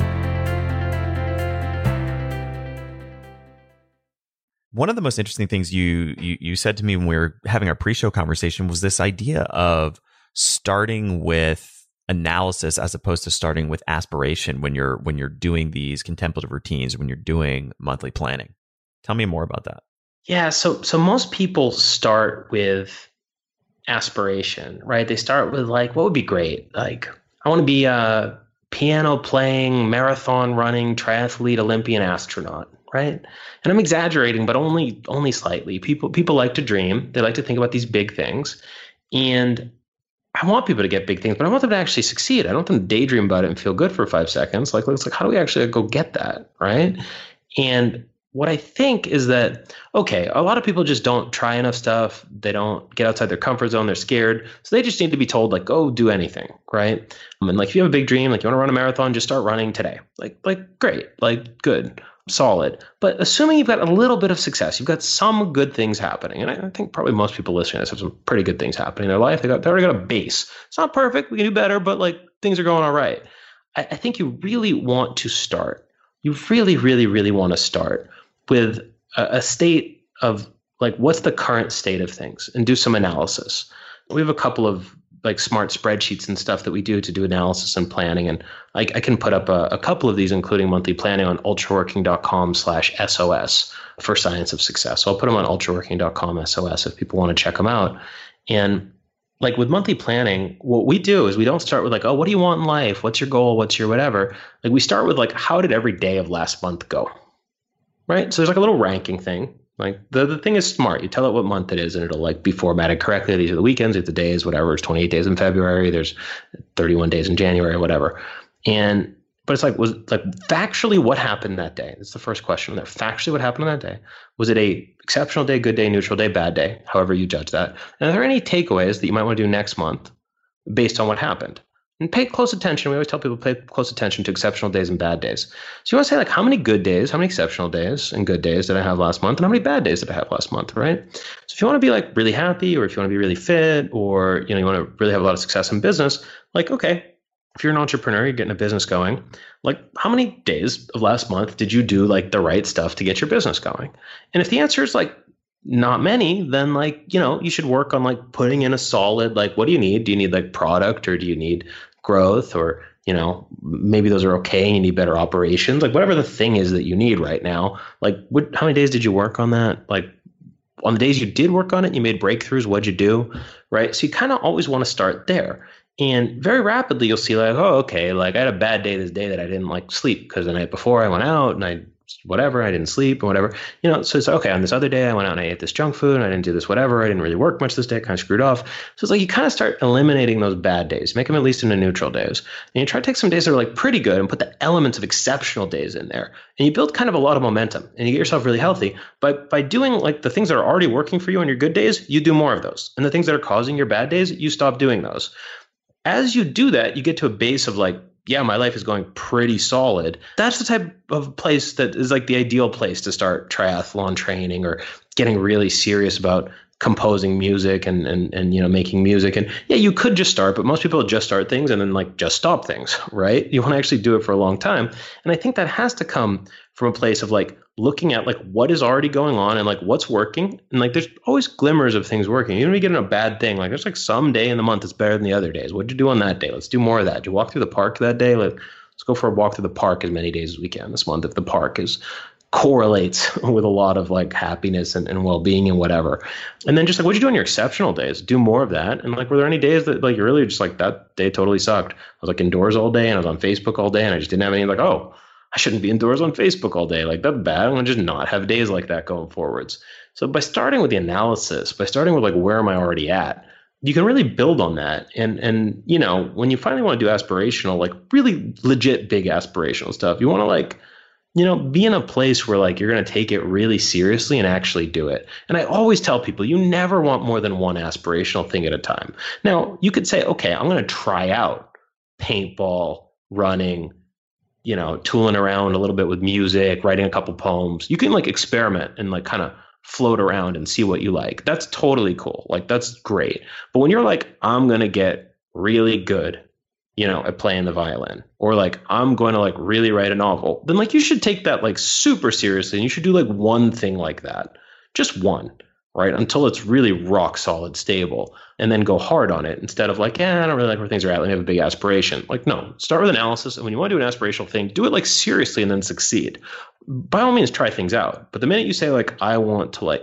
One of the most interesting things you said to me when we were having our pre-show conversation was this idea of starting with analysis as opposed to starting with aspiration when you're doing these contemplative routines, when you're doing monthly planning. Tell me more about that. Yeah, so most people start with aspiration, right? They start with like, what would be great? Like, I want to be a piano playing, marathon running, triathlete, Olympian astronaut, right? And I'm exaggerating, but only slightly. People like to dream. They like to think about these big things. And I want people to get big things, but I want them to actually succeed. I don't want them to daydream about it and feel good for 5 seconds. Like, it's like, how do we actually go get that, right? And what I think is that, okay, a lot of people just don't try enough stuff. They don't get outside their comfort zone. They're scared. So they just need to be told, like, go do anything, right? And like, if you have a big dream, like you want to run a marathon, just start running today. Like great, like good, solid. But assuming you've got a little bit of success, you've got some good things happening. And I think probably most people listening to this have some pretty good things happening in their life. They already got a base. It's not perfect. We can do better, but like things are going all right. I think you really want to start. You really, really, really want to start with a state of like, what's the current state of things, and do some analysis. We have a couple of like smart spreadsheets and stuff that we do to do analysis and planning. And I can put up a couple of these, including monthly planning, on ultraworking.com/SOS for Science of Success. So I'll put them on ultraworking.com/SOS if people want to check them out. And like with monthly planning, what we do is we don't start with like, oh, what do you want in life? What's your goal? What's your whatever? Like we start with like, how did every day of last month go? Right? So there's like a little ranking thing. Like the thing is smart. You tell it what month it is and it'll like be formatted correctly. These are the weekends, these are the days, whatever. There's 28 days in February. There's 31 days in January, whatever. But it's like, was like factually what happened that day? That's the first question. That factually what happened on that day. Was it a exceptional day, good day, neutral day, bad day? However you judge that. And are there any takeaways that you might want to do next month based on what happened? And pay close attention. We always tell people to pay close attention to exceptional days and bad days. So you want to say like, how many good days, how many exceptional days and good days did I have last month? And how many bad days did I have last month, right? So if you want to be like really happy, or if you want to be really fit, or you want to really have a lot of success in business, like, okay, if you're an entrepreneur, you're getting a business going, like how many days of last month did you do like the right stuff to get your business going? And if the answer is like not many, then like, you should work on like putting in a solid, like, what do you need? Do you need like product, or do you need growth, or, maybe those are okay and you need better operations, like whatever the thing is that you need right now, like how many days did you work on that? Like on the days you did work on it, you made breakthroughs, what'd you do? Right. So you kind of always want to start there. And very rapidly you'll see like, oh, okay, like I had a bad day this day that I didn't like sleep because the night before I went out and I didn't sleep or whatever, so it's okay. On this other day, I went out and I ate this junk food and I didn't do this, whatever. I didn't really work much this day, kind of screwed off. So it's like, you kind of start eliminating those bad days, make them at least into neutral days. And you try to take some days that are like pretty good and put the elements of exceptional days in there. And you build kind of a lot of momentum and you get yourself really healthy. But by doing like the things that are already working for you on your good days, you do more of those. And the things that are causing your bad days, you stop doing those. As you do that, you get to a base of like, yeah, my life is going pretty solid. That's the type of place that is like the ideal place to start triathlon training, or getting really serious about composing music and making music. And yeah, you could just start, but most people just start things and then like just stop things, right? You want to actually do it for a long time. And I think that has to come from a place of like looking at like what is already going on and like what's working. And like there's always glimmers of things working. Even when you get in a bad thing, like there's like some day in the month that's better than the other days. What'd you do on that day? Let's do more of that. Did you walk through the park that day? Let's go for a walk through the park as many days as we can this month if the park correlates with a lot of like happiness and well-being and whatever. And then just like, what'd you do on your exceptional days? Do more of that. And like, were there any days that like you're really just like, that day totally sucked? I was like indoors all day and I was on Facebook all day and I just didn't have any like, oh, I shouldn't be indoors on Facebook all day. Like that's bad. I'm going to just not have days like that going forwards. So by starting with the analysis, by starting with like, where am I already at? You can really build on that. And when you finally want to do aspirational, like really legit big aspirational stuff, you want to like, be in a place where like you're going to take it really seriously and actually do it. And I always tell people, you never want more than one aspirational thing at a time. Now, you could say, okay, I'm going to try out paintball, running, tooling around a little bit with music, writing a couple poems. You can like experiment and like kind of float around and see what you like. That's totally cool. Like that's great. But when you're like, I'm going to get really good at playing the violin, or like, I'm going to like really write a novel, then like you should take that like super seriously. And you should do like one thing like that, just one, right? Until it's really rock solid, stable, and then go hard on it instead of like, I don't really like where things are at. Let me have a big aspiration. Like, no, start with analysis. And when you want to do an aspirational thing, do it like seriously and then succeed. By all means, try things out. But the minute you say like, I want to like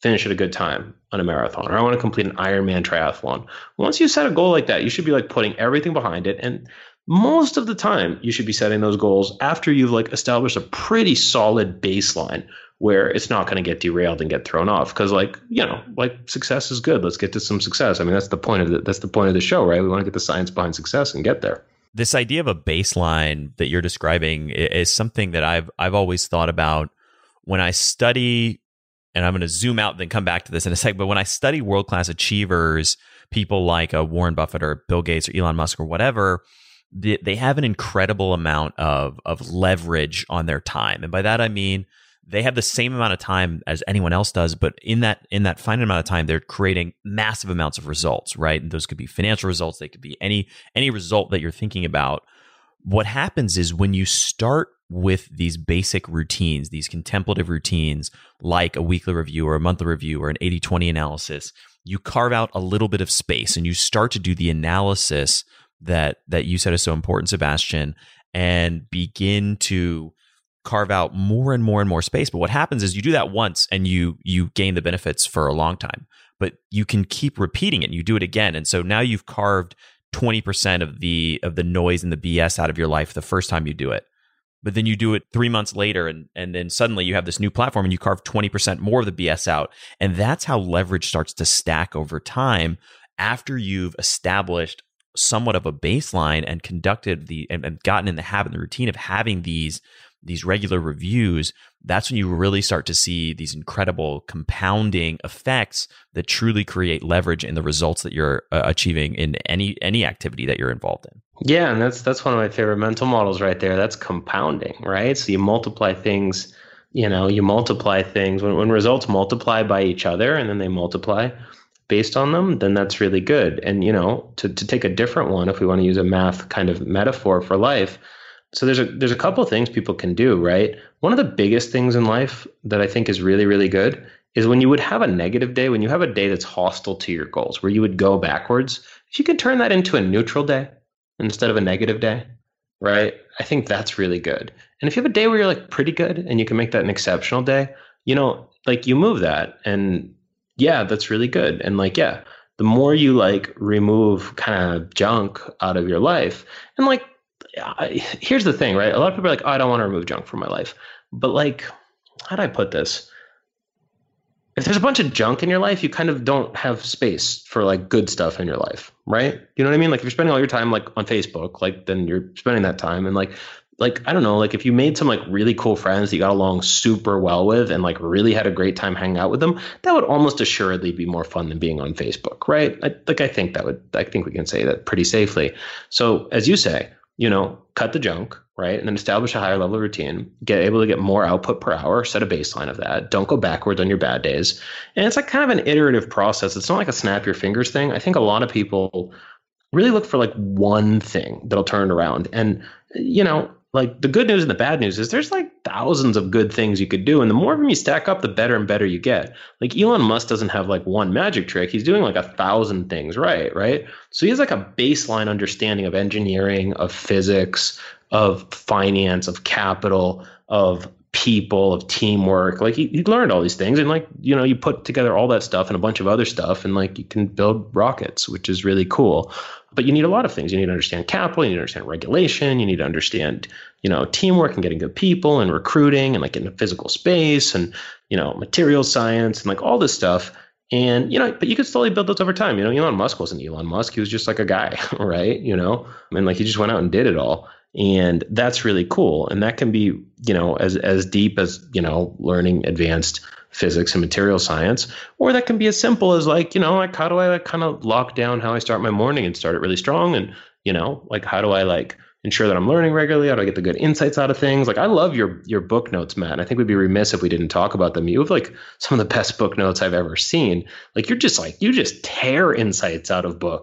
finish at a good time on a marathon, or I want to complete an Ironman triathlon. Once you set a goal like that, you should be like putting everything behind it. And most of the time you should be setting those goals after you've like established a pretty solid baseline where it's not going to get derailed and get thrown off. Cause like, like success is good. Let's get to some success. I mean, that's the point of the show, right? We want to get the science behind success and get there. This idea of a baseline that you're describing is something that I've always thought about when I study, and I'm going to zoom out and then come back to this in a second, but when I study world-class achievers, people like Warren Buffett or Bill Gates or Elon Musk or whatever, they have an incredible amount of leverage on their time. And by that, I mean, they have the same amount of time as anyone else does, but in that finite amount of time, they're creating massive amounts of results, right? And those could be financial results. They could be any result that you're thinking about. What happens is when you start with these basic routines, these contemplative routines, like a weekly review or a monthly review or an 80-20 analysis, you carve out a little bit of space and you start to do the analysis that you said is so important, Sebastian, and begin to carve out more and more and more space. But what happens is you do that once and you gain the benefits for a long time, but you can keep repeating it and you do it again. And so now you've carved 20% of the noise and the BS out of your life the first time you do it. But then you do it 3 months later and then suddenly you have this new platform and you carve 20% more of the BS out. And that's how leverage starts to stack over time after you've established somewhat of a baseline and conducted and gotten in the habit and the routine of having these regular reviews. That's when you really start to see these incredible compounding effects that truly create leverage in the results that you're achieving in any activity that you're involved in. Yeah, and that's one of my favorite mental models right there. That's compounding, right? So you multiply things, when results multiply by each other and then they multiply based on them, then that's really good. And, to take a different one, if we want to use a math kind of metaphor for life, so there's a couple of things people can do, right? One of the biggest things in life that I think is really, really good is when you would have a negative day, when you have a day that's hostile to your goals, where you would go backwards, if you could turn that into a neutral day instead of a negative day, right? I think that's really good. And if you have a day where you're like pretty good and you can make that an exceptional day, like you move that and yeah, that's really good. And like, yeah, the more you like remove kind of junk out of your life and like, here's the thing, right? A lot of people are like, oh, I don't want to remove junk from my life. But like, how do I put this? If there's a bunch of junk in your life, you kind of don't have space for like good stuff in your life, right? You know what I mean? Like if you're spending all your time like on Facebook, like then you're spending that time and like, I don't know, like if you made some like really cool friends that you got along super well with and like really had a great time hanging out with them, that would almost assuredly be more fun than being on Facebook, right? I think we can say that pretty safely. So as you say, cut the junk, right? And then establish a higher level routine, get able to get more output per hour, set a baseline of that. Don't go backwards on your bad days. And it's like kind of an iterative process. It's not like a snap your fingers thing. I think a lot of people really look for like one thing that'll turn it around. And, like the good news and the bad news is there's like thousands of good things you could do. And the more of them you stack up, the better and better you get. Like Elon Musk doesn't have like one magic trick. He's doing like 1,000 things right? So he has like a baseline understanding of engineering, of physics, of finance, of capital, of people, of teamwork. Like he learned all these things and like, you put together all that stuff and a bunch of other stuff and like you can build rockets, which is really cool. But you need a lot of things. You need to understand capital, you need to understand regulation, you need to understand, teamwork and getting good people and recruiting and like in the physical space and, material science and like all this stuff. And, but you could slowly build those over time. Elon Musk wasn't Elon Musk. He was just like a guy, right? And like he just went out and did it all. And that's really cool. And that can be, as deep as, learning advanced physics and material science, or that can be as simple as like, like how do I like kind of lock down how I start my morning and start it really strong? And, like how do I like ensure that I'm learning regularly? How do I get the good insights out of things? Like I love your book notes, Matt. I think we'd be remiss if we didn't talk about them. You have like some of the best book notes I've ever seen. Like you just tear insights out of books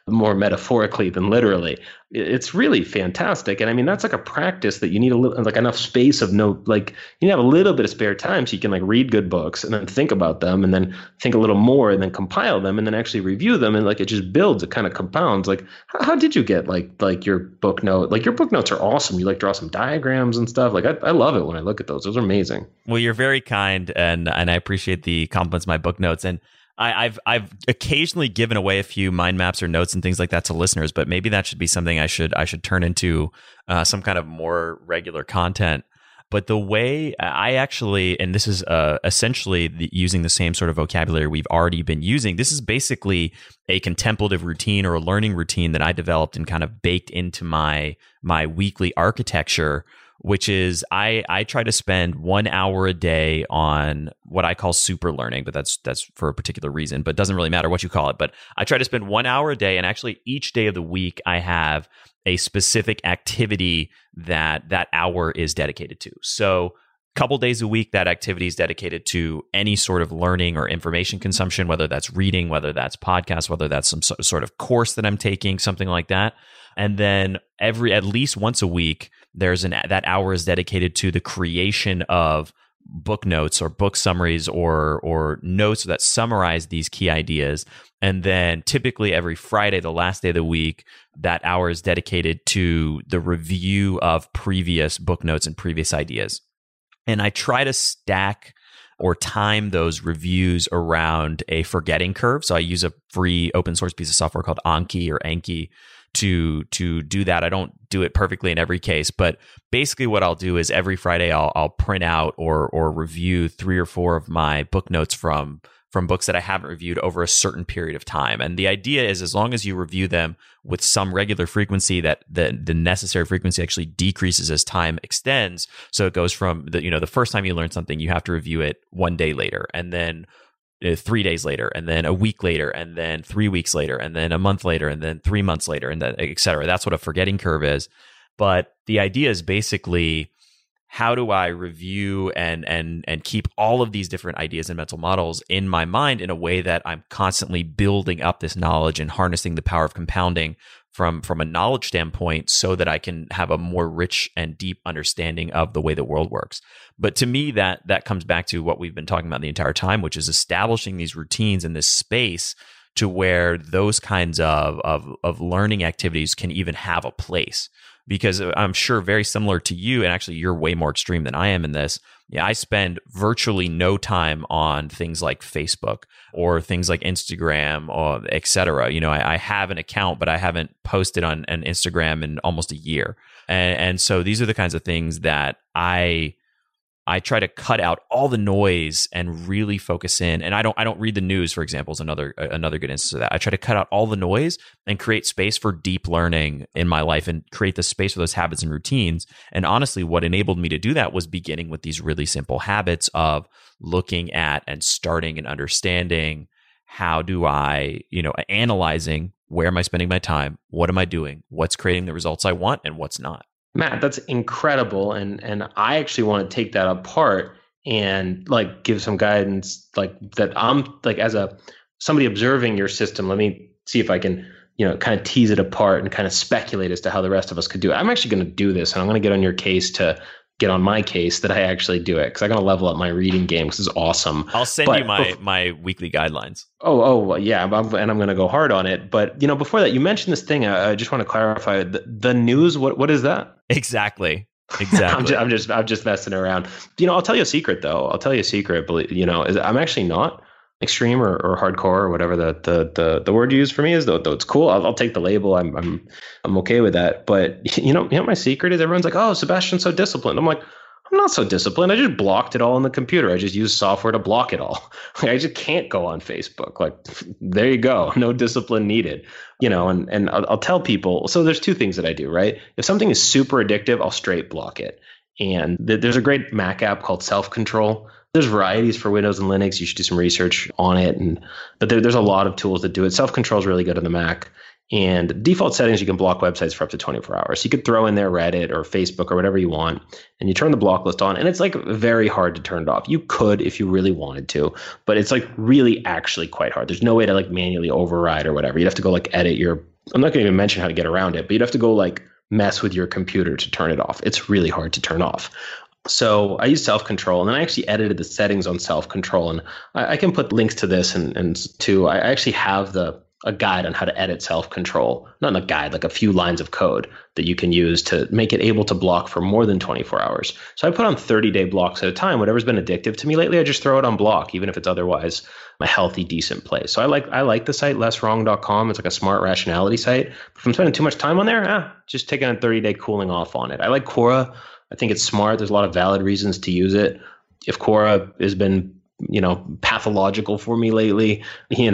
more metaphorically than literally. It's really fantastic. And I mean, that's like a practice that you need like enough space of like you have a little bit of spare time so you can like read good books and then think about them and then think a little more and then compile them and then actually review them. And like, it just builds, it kind of compounds. Like, how did you get like your book note? Like your book notes are awesome. You like draw some diagrams and stuff. Like I love it when I look at those. Those are amazing. Well, you're very kind, and I appreciate the compliments of my book notes. And I've occasionally given away a few mind maps or notes and things like that to listeners, but maybe that should be something I should turn into some kind of more regular content. But the way I actually, and this is essentially using the same sort of vocabulary we've already been using, this is basically a contemplative routine or a learning routine that I developed and kind of baked into my weekly architecture, which is I try to spend 1 hour a day on what I call super learning, but that's for a particular reason, but it doesn't really matter what you call it. But I try to spend 1 hour a day, and actually each day of the week I have a specific activity that hour is dedicated to. So a couple days a week, that activity is dedicated to any sort of learning or information consumption, whether that's reading, whether that's podcasts, whether that's some sort of course that I'm taking, something like that. And then at least once a week, that hour is dedicated to the creation of book notes or book summaries or notes that summarize these key ideas. And then typically every Friday, the last day of the week, that hour is dedicated to the review of previous book notes and previous ideas. And I try to stack or time those reviews around a forgetting curve. So I use a free open source piece of software called Anki to do that. I don't do it perfectly in every case, but basically what I'll do is every Friday I'll print out or review 3 or 4 of my book notes from books that I haven't reviewed over a certain period of time. And the idea is, as long as you review them with some regular frequency, that the necessary frequency actually decreases as time extends. So it goes from the first time you learn something, you have to review it 1 day later, and then 3 days later, and then a week later, and then 3 weeks later, and then a month later, and then 3 months later, and then et cetera. That's what a forgetting curve is. But the idea is basically, how do I review and keep all of these different ideas and mental models in my mind in a way that I'm constantly building up this knowledge and harnessing the power of compounding from a knowledge standpoint, so that I can have a more rich and deep understanding of the way the world works. But to me, that comes back to what we've been talking about the entire time, which is establishing these routines in this space to where those kinds of learning activities can even have a place. Because I'm sure, very similar to you, and actually you're way more extreme than I am in this. Yeah, I spend virtually no time on things like Facebook or things like Instagram or et cetera. I have an account, but I haven't posted on an Instagram in almost a year. And so these are the kinds of things that I try to cut out all the noise and really focus in. And I don't read the news, for example, is another good instance of that. I try to cut out all the noise and create space for deep learning in my life and create the space for those habits and routines. And honestly, what enabled me to do that was beginning with these really simple habits of looking at and starting and understanding, how do I, analyzing, where am I spending my time? What am I doing? What's creating the results I want and what's not? Matt, that's incredible. And I actually want to take that apart and like give some guidance like that. I'm like, as somebody observing your system, let me see if I can, kind of tease it apart and kind of speculate as to how the rest of us could do it. I'm actually going to do this, and I'm going to get on your case to get on my case that I actually do it, because I'm going to level up my reading game, because it's awesome. I'll send you my weekly guidelines. Oh, yeah. And I'm going to go hard on it. But, before that, you mentioned this thing. I just want to clarify the news. What is that? Exactly. I'm just messing around. I'll tell you a secret, though. Is I'm actually not extreme or hardcore or whatever the word you use for me is, though it's cool. I'll take the label. I'm okay with that. But my secret is, everyone's like, oh, Sebastian's so disciplined. I'm like, I'm not so disciplined. I just blocked it all in the computer. I just used software to block it all. I just can't go on Facebook. Like, there you go. No discipline needed. And I'll tell people. So there's 2 things that I do, right? If something is super addictive, I'll straight block it. And there's a great Mac app called Self-Control. There's varieties for Windows and Linux. You should do some research on it. But there's a lot of tools that do it. Self-Control is really good on the Mac. And the default settings, you can block websites for up to 24 hours. You could throw in there Reddit or Facebook or whatever you want, and you turn the block list on, and it's like very hard to turn it off. You could if you really wanted to, but it's like really actually quite hard. There's no way to like manually override or whatever. You'd have to go like edit your, I'm not going to even mention how to get around it, but you'd have to go like mess with your computer to turn it off. It's really hard to turn off. So I use self-control, and then I actually edited the settings on self-control, and I can put links to this and to, I actually have a guide on how to edit self-control, not a guide, like a few lines of code that you can use to make it able to block for more than 24 hours. So I put on 30-day blocks at a time. Whatever's been addictive to me lately, I just throw it on block, even if it's otherwise a healthy, decent place. So I like the site lesswrong.com. It's like a smart rationality site. But if I'm spending too much time on there, just taking a 30-day cooling off on it. I like Quora. I think it's smart. There's a lot of valid reasons to use it. If Quora has been pathological for me lately,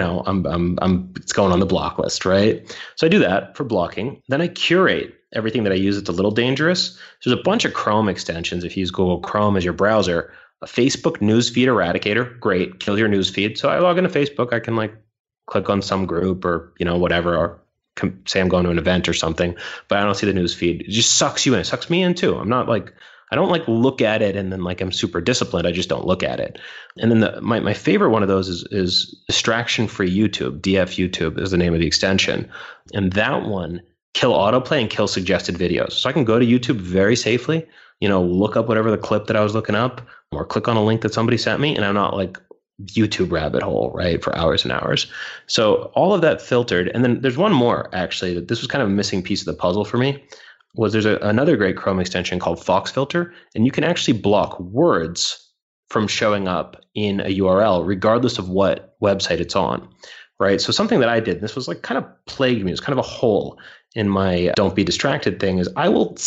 it's going on the block list, right? So I do that for blocking. Then I curate everything that I use. It's a little dangerous. There's a bunch of Chrome extensions. If you use Google Chrome as your browser, a Facebook newsfeed eradicator, great, kills your newsfeed. So I log into Facebook. I can like click on some group or, whatever, or say I'm going to an event or something, but I don't see the newsfeed. It just sucks you in. It sucks me in too. I don't like look at it and then like I'm super disciplined. I just don't look at it. And then my favorite one of those is distraction-free YouTube. DF YouTube is the name of the extension. And that one, kill autoplay and kill suggested videos. So I can go to YouTube very safely, look up whatever the clip that I was looking up or click on a link that somebody sent me. And I'm not like YouTube rabbit hole, right, for hours and hours. So all of that filtered. And then there's one more actually, that this was kind of a missing piece of the puzzle for me. There's another great Chrome extension called Fox Filter, and you can actually block words from showing up in a URL regardless of what website it's on, right? So something that I did, this was like kind of plagued me, it was kind of a hole in my don't be distracted thing, is I will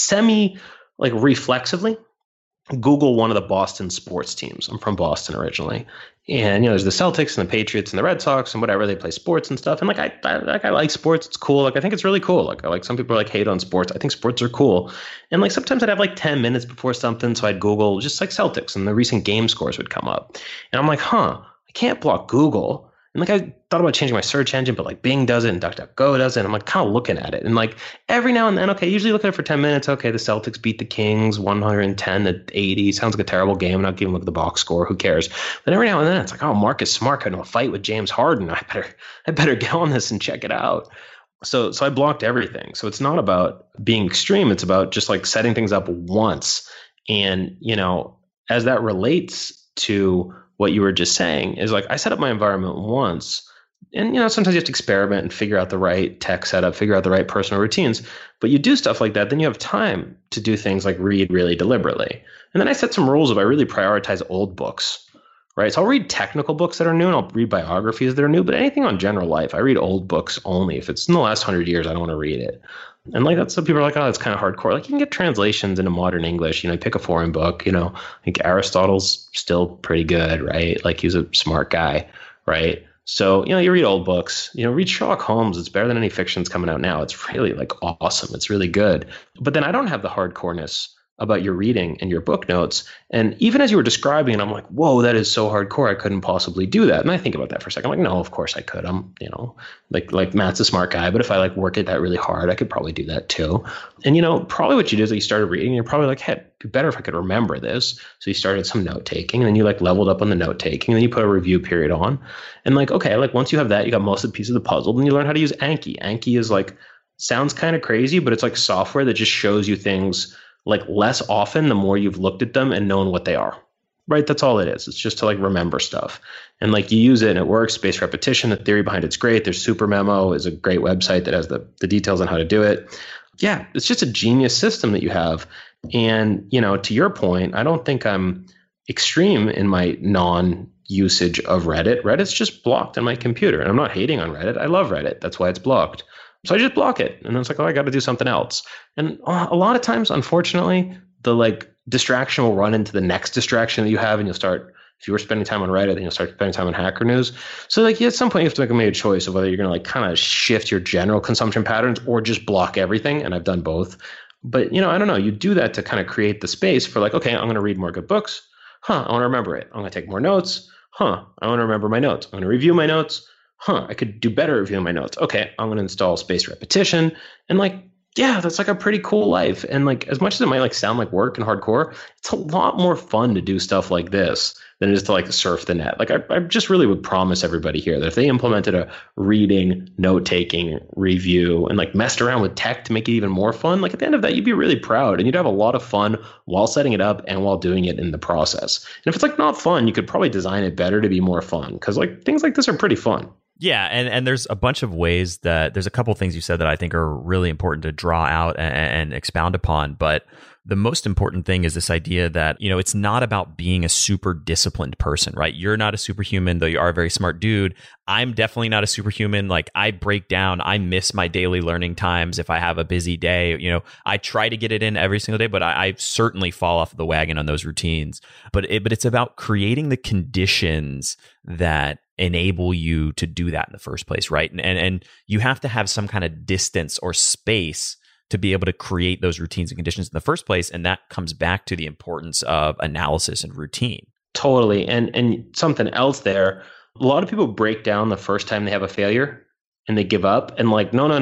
reflexively Google one of the Boston sports teams. I'm from Boston originally. And, there's the Celtics and the Patriots and the Red Sox and whatever, they play sports and stuff. And I like sports. It's cool. I think it's really cool. Some people hate on sports. I think sports are cool. And sometimes I'd have 10 minutes before something. So I'd Google just Celtics and the recent game scores would come up. And I'm like, I can't block Google. And I thought about changing my search engine, but Bing does it and DuckDuckGo does it. And I'm kind of looking at it. And every now and then, okay, usually look at it for 10 minutes. Okay, the Celtics beat the Kings 110-80. Sounds like a terrible game. I'm not giving look at the box score. Who cares? But every now and then it's Marcus Smart got into a fight with James Harden. I better get on this and check it out. So I blocked everything. So it's not about being extreme. It's about just setting things up once. And, as that relates to what you were just saying is I set up my environment once, and sometimes you have to experiment and figure out the right tech setup, figure out the right personal routines. But you do stuff like that, then you have time to do things like read really deliberately. And then I set some rules of I really prioritize old books, right? So I'll read technical books that are new and I'll read biographies that are new, but anything on general life, I read old books only. If it's in the last 100 years, I don't want to read it. And that's some people are that's kind of hardcore. You can get translations into modern English, you pick a foreign book, I think Aristotle's still pretty good, right? He's a smart guy, right? So, you read old books, read Sherlock Holmes. It's better than any fiction's coming out now. It's really awesome. It's really good. But then I don't have the hardcoreness about your reading and your book notes. And even as you were describing it, I'm like, whoa, that is so hardcore. I couldn't possibly do that. And I think about that for a second. I'm like, no, of course I could. I'm, like Matt's a smart guy, but if I work at that really hard, I could probably do that too. And, probably what you do is you started reading, you're probably hey, it'd be better if I could remember this. So you started some note taking, and then you leveled up on the note taking, and then you put a review period on. And okay, once you have that, you got most of the pieces of the puzzle, then you learn how to use Anki. Anki is sounds kind of crazy, but it's software that just shows you things less often the more you've looked at them and known what they are, right? That's all it is. It's just to remember stuff. And you use it and it works. Spaced repetition, the theory behind it's great. There's SuperMemo is a great website that has the details on how to do it. Yeah, it's just a genius system that you have. And, to your point, I don't think I'm extreme in my non-usage of Reddit. Reddit's just blocked on my computer. And I'm not hating on Reddit. I love Reddit. That's why it's blocked. So I just block it. And then it's I got to do something else. And a lot of times, unfortunately, the distraction will run into the next distraction that you have. And you'll start, if you were spending time on Reddit, then you'll start spending time on Hacker News. So at some point you have to make a choice of whether you're going to kind of shift your general consumption patterns or just block everything. And I've done both. But, I don't know. You do that to kind of create the space for okay, I'm going to read more good books. I want to remember it. I'm going to take more notes. I want to remember my notes. I'm going to review my notes. I could do better reviewing my notes. Okay, I'm going to install spaced repetition. And like, yeah, that's like a pretty cool life. And like, as much as it might like sound like work and hardcore, it's a lot more fun to do stuff like this than it is to like surf the net. Like I just really would promise everybody here that if they implemented a reading, note-taking, review, and like messed around with tech to make it even more fun, like at the end of that, you'd be really proud and you'd have a lot of fun while setting it up and while doing it in the process. And if it's like not fun, you could probably design it better to be more fun, because like things like this are pretty fun. Yeah, and there's a bunch of ways that there's a couple of things you said that I think are really important to draw out and expound upon. But the most important thing is this idea that, it's not about being a super disciplined person, right? You're not a superhuman, though you are a very smart dude. I'm definitely not a superhuman. Like I break down, I miss my daily learning times if I have a busy day. I try to get it in every single day, but I certainly fall off the wagon on those routines. But it's about creating the conditions that enable you to do that in the first place, right? And you have to have some kind of distance or space to be able to create those routines and conditions in the first place. And that comes back to the importance of analysis and routine. Totally. And something else there, a lot of people break down the first time they have a failure and they give up and like, no.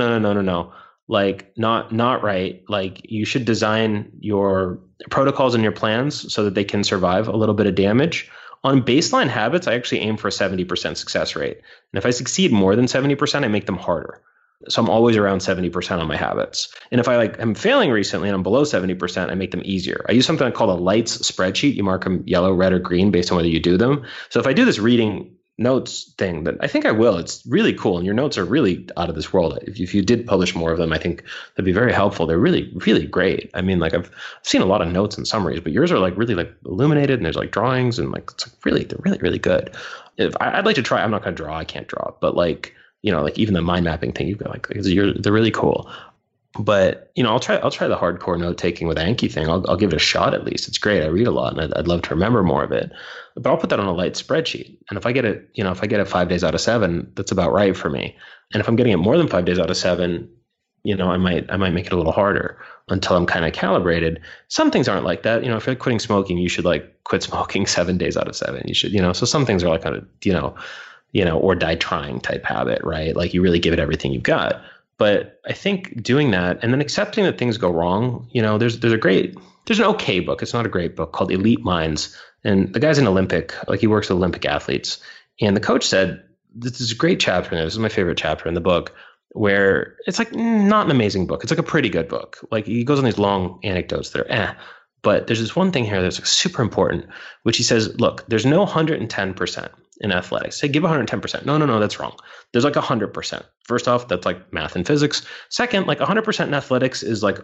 Like not right. Like you should design your protocols and your plans so that they can survive a little bit of damage. On baseline habits, I actually aim for a 70% success rate. And if I succeed more than 70%, I make them harder. So I'm always around 70% on my habits. And if I'm failing recently and I'm below 70%, I make them easier. I use something called a lights spreadsheet. You mark them yellow, red, or green based on whether you do them. So if I do this reading notes thing, that I think I will, it's really cool. And your notes are really out of this world. If you did publish more of them, I think that'd be very helpful. They're really, really great. I mean, like I've seen a lot of notes and summaries, but yours are like really like illuminated and there's like drawings and like, it's like really, they're really, really good. If I'd like to try, I'm not going to draw, I can't draw, but like, like even the mind mapping thing you've got, like they're really cool. But I'll try the hardcore note taking with Anki thing. I'll give it a shot at least. It's great. I read a lot, and I'd love to remember more of it. But I'll put that on a light spreadsheet. And if I get it, if I get it 5 days out of 7, that's about right for me. And if I'm getting it more than 5 days out of 7, I might make it a little harder until I'm kind of calibrated. Some things aren't like that. If you're like quitting smoking, you should like quit smoking 7 days out of 7. You should, So some things are like or die trying type habit, right? Like you really give it everything you've got. But I think doing that and then accepting that things go wrong, there's an okay book. It's not a great book called Elite Minds. And the guy's an Olympic, like he works with Olympic athletes. And the coach said, this is a great chapter in there. This is my favorite chapter in the book, where it's like not an amazing book. It's like a pretty good book. Like he goes on these long anecdotes that are But there's this one thing here that's like super important, which he says, look, there's no 110% in athletics. Say give 110%. No, that's wrong. There's like 100%. First off, that's like math and physics. Second, like 100% in athletics is like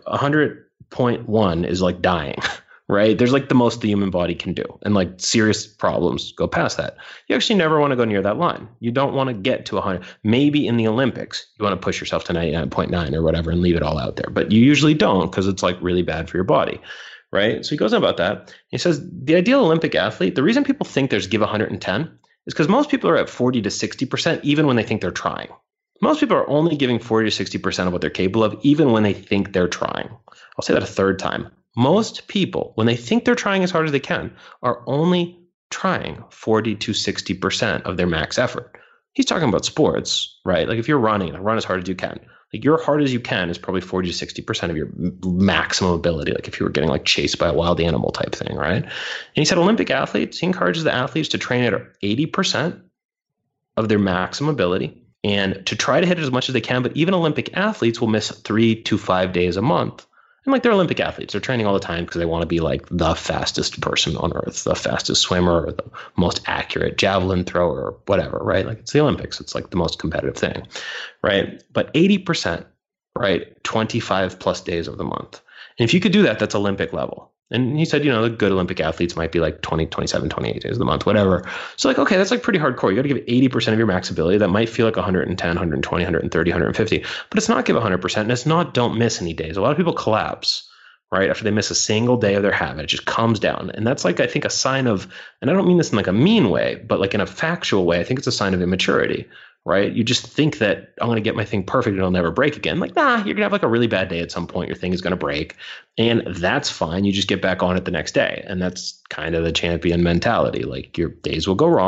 100.1 is like dying, right? There's like the most the human body can do. And like serious problems go past that. You actually never want to go near that line. You don't want to get to 100. Maybe in the Olympics, you want to push yourself to 99.9 or whatever and leave it all out there. But you usually don't, because it's like really bad for your body. Right. So he goes on about that. He says the ideal Olympic athlete, the reason people think there's give 110 is because most people are at 40 to 60%, even when they think they're trying. Most people are only giving 40 to 60% of what they're capable of, even when they think they're trying. I'll say that a third time. Most people, when they think they're trying as hard as they can, are only trying 40 to 60% of their max effort. He's talking about sports, right? Like if you're running, run as hard as you can. Like your hard as you can is probably 40 to 60% of your maximum ability. Like if you were getting like chased by a wild animal type thing, right? And he said Olympic athletes, he encourages the athletes to train at 80% of their maximum ability and to try to hit it as much as they can. But even Olympic athletes will miss 3 to 5 days a month. And like they're Olympic athletes, they're training all the time because they want to be like the fastest person on earth, the fastest swimmer, or the most accurate javelin thrower, or whatever, right? Like it's the Olympics. It's like the most competitive thing, right? But 80%, right? 25 plus days of the month. And if you could do that, that's Olympic level. And he said, the good Olympic athletes might be like 20, 27, 28 days of the month, whatever. So like, okay, that's like pretty hardcore. You got to give 80% of your max ability. That might feel like 110, 120, 130, 150, but it's not give 100%. And it's not don't miss any days. A lot of people collapse, right? After they miss a single day of their habit, it just comes down. And that's like, I think a sign of, and I don't mean this in like a mean way, but like in a factual way, I think it's a sign of immaturity. Right? You just think that I'm going to get my thing perfect and it'll never break again. Like, nah, you're going to have like a really bad day at some point. Your thing is going to break and that's fine. You just get back on it the next day. And that's kind of the champion mentality. Like your days will go wrong.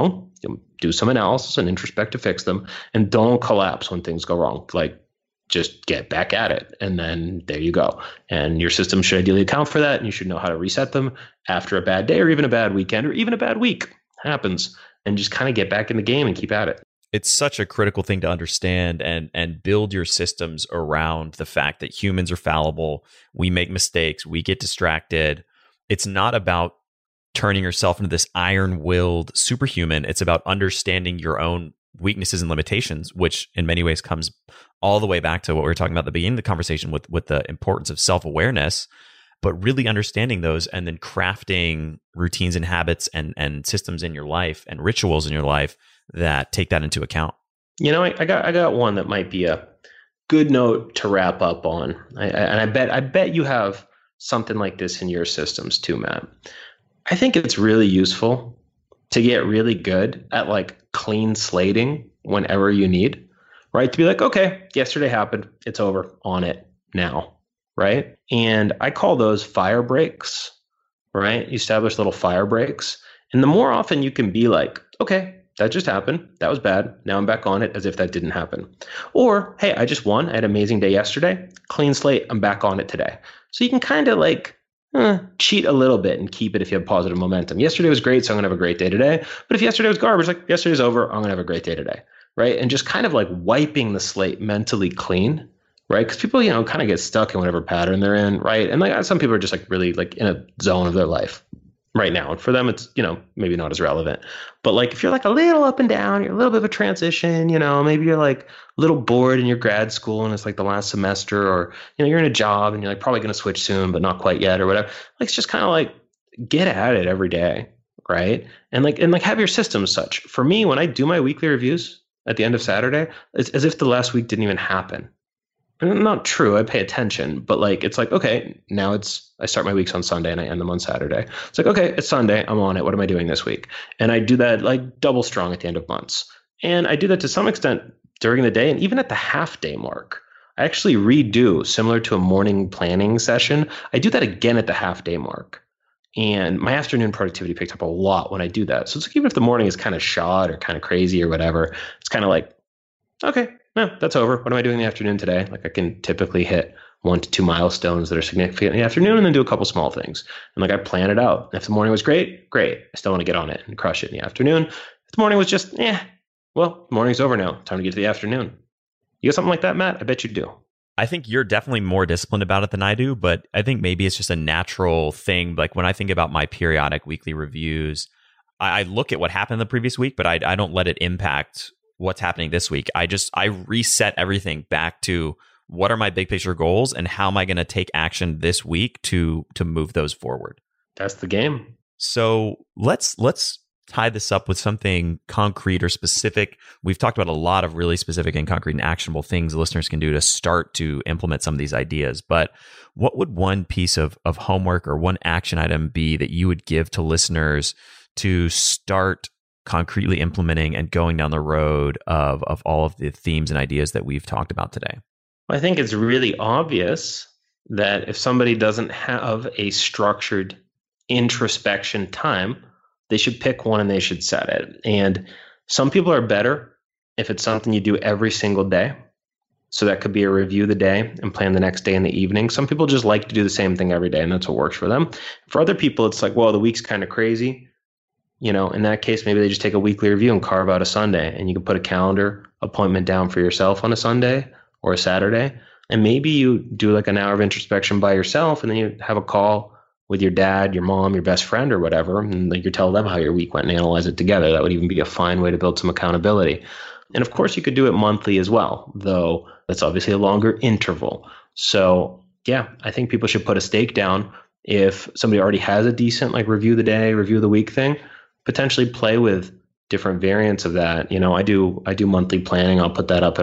do some analysis and introspect to fix them, and don't collapse when things go wrong. Like, just get back at it. And then there you go. And your system should ideally account for that. And you should know how to reset them after a bad day or even a bad weekend or even a bad week happens, and just kind of get back in the game and keep at it. It's such a critical thing to understand and build your systems around the fact that humans are fallible. We make mistakes. We get distracted. It's not about turning yourself into this iron-willed superhuman. It's about understanding your own weaknesses and limitations, which in many ways comes all the way back to what we were talking about at the beginning of the conversation with the importance of self-awareness, but really understanding those and then crafting routines and habits and systems in your life and rituals in your life that take that into account. You know, I got one that might be a good note to wrap up on. I bet you have something like this in your systems too, Matt. I think it's really useful to get really good at like clean slating whenever you need, right? To be like, okay, yesterday happened. It's over. On it now, right? And I call those fire breaks, right? You establish little fire breaks. And the more often you can be like, okay, that just happened. That was bad. Now I'm back on it as if that didn't happen. Or, hey, I just won. I had an amazing day yesterday. Clean slate. I'm back on it today. So you can kind of like cheat a little bit and keep it if you have positive momentum. Yesterday was great, so I'm going to have a great day today. But if yesterday was garbage, like yesterday's over, I'm going to have a great day today, right? And just kind of like wiping the slate mentally clean, right? Because people, you know, kind of get stuck in whatever pattern they're in, right? And like some people are just like really like in a zone of their life right now. And for them, it's, you know, maybe not as relevant. But like if you're like a little up and down, you're a little bit of a transition, you know, maybe you're like a little bored in your grad school and it's like the last semester, or, you know, you're in a job and you're like probably going to switch soon, but not quite yet or whatever. Like it's just kind of like get at it every day, right? And like have your system such. For me, when I do my weekly reviews at the end of Saturday, it's as if the last week didn't even happen. And not true. I pay attention, but like, it's like, okay, now I start my weeks on Sunday and I end them on Saturday. It's like, okay, it's Sunday. I'm on it. What am I doing this week? And I do that like double strong at the end of months. And I do that to some extent during the day and even at the half day mark. I actually redo, similar to a morning planning session, I do that again at the half day mark. And my afternoon productivity picked up a lot when I do that. So it's like, even if the morning is kind of shot or kind of crazy or whatever, it's kind of like, okay, no, that's over. What am I doing in the afternoon today? Like I can typically hit 1 to 2 milestones that are significant in the afternoon and then do a couple small things. And like I plan it out. If the morning was great, great. I still want to get on it and crush it in the afternoon. If the morning was just, well, the morning's over now. Time to get to the afternoon. You got something like that, Matt? I bet you do. I think you're definitely more disciplined about it than I do, but I think maybe it's just a natural thing. Like when I think about my periodic weekly reviews, I look at what happened the previous week, but I don't let it impact what's happening this week. I reset everything back to what are my big picture goals and how am I going to take action this week to move those forward. That's the game. So let's tie this up with something concrete or specific. We've talked about a lot of really specific and concrete and actionable things listeners can do to start to implement some of these ideas. But what would one piece of homework or one action item be that you would give to listeners to start concretely implementing and going down the road of all of the themes and ideas that we've talked about today? I think it's really obvious that if somebody doesn't have a structured introspection time, they should pick one and they should set it. And some people are better if it's something you do every single day. So that could be a review the day and plan the next day in the evening. Some people just like to do the same thing every day and that's what works for them. For other people, it's like, well, the week's kind of crazy. You know, in that case, maybe they just take a weekly review and carve out a Sunday, and you can put a calendar appointment down for yourself on a Sunday or a Saturday. And maybe you do like an hour of introspection by yourself, and then you have a call with your dad, your mom, your best friend or whatever, and like you tell them how your week went and analyze it together. That would even be a fine way to build some accountability. And of course, you could do it monthly as well, though that's obviously a longer interval. So yeah, I think people should put a stake down. If somebody already has a decent like review the day, review the week thing, potentially play with different variants of that. You know, I do monthly planning. I'll put that up at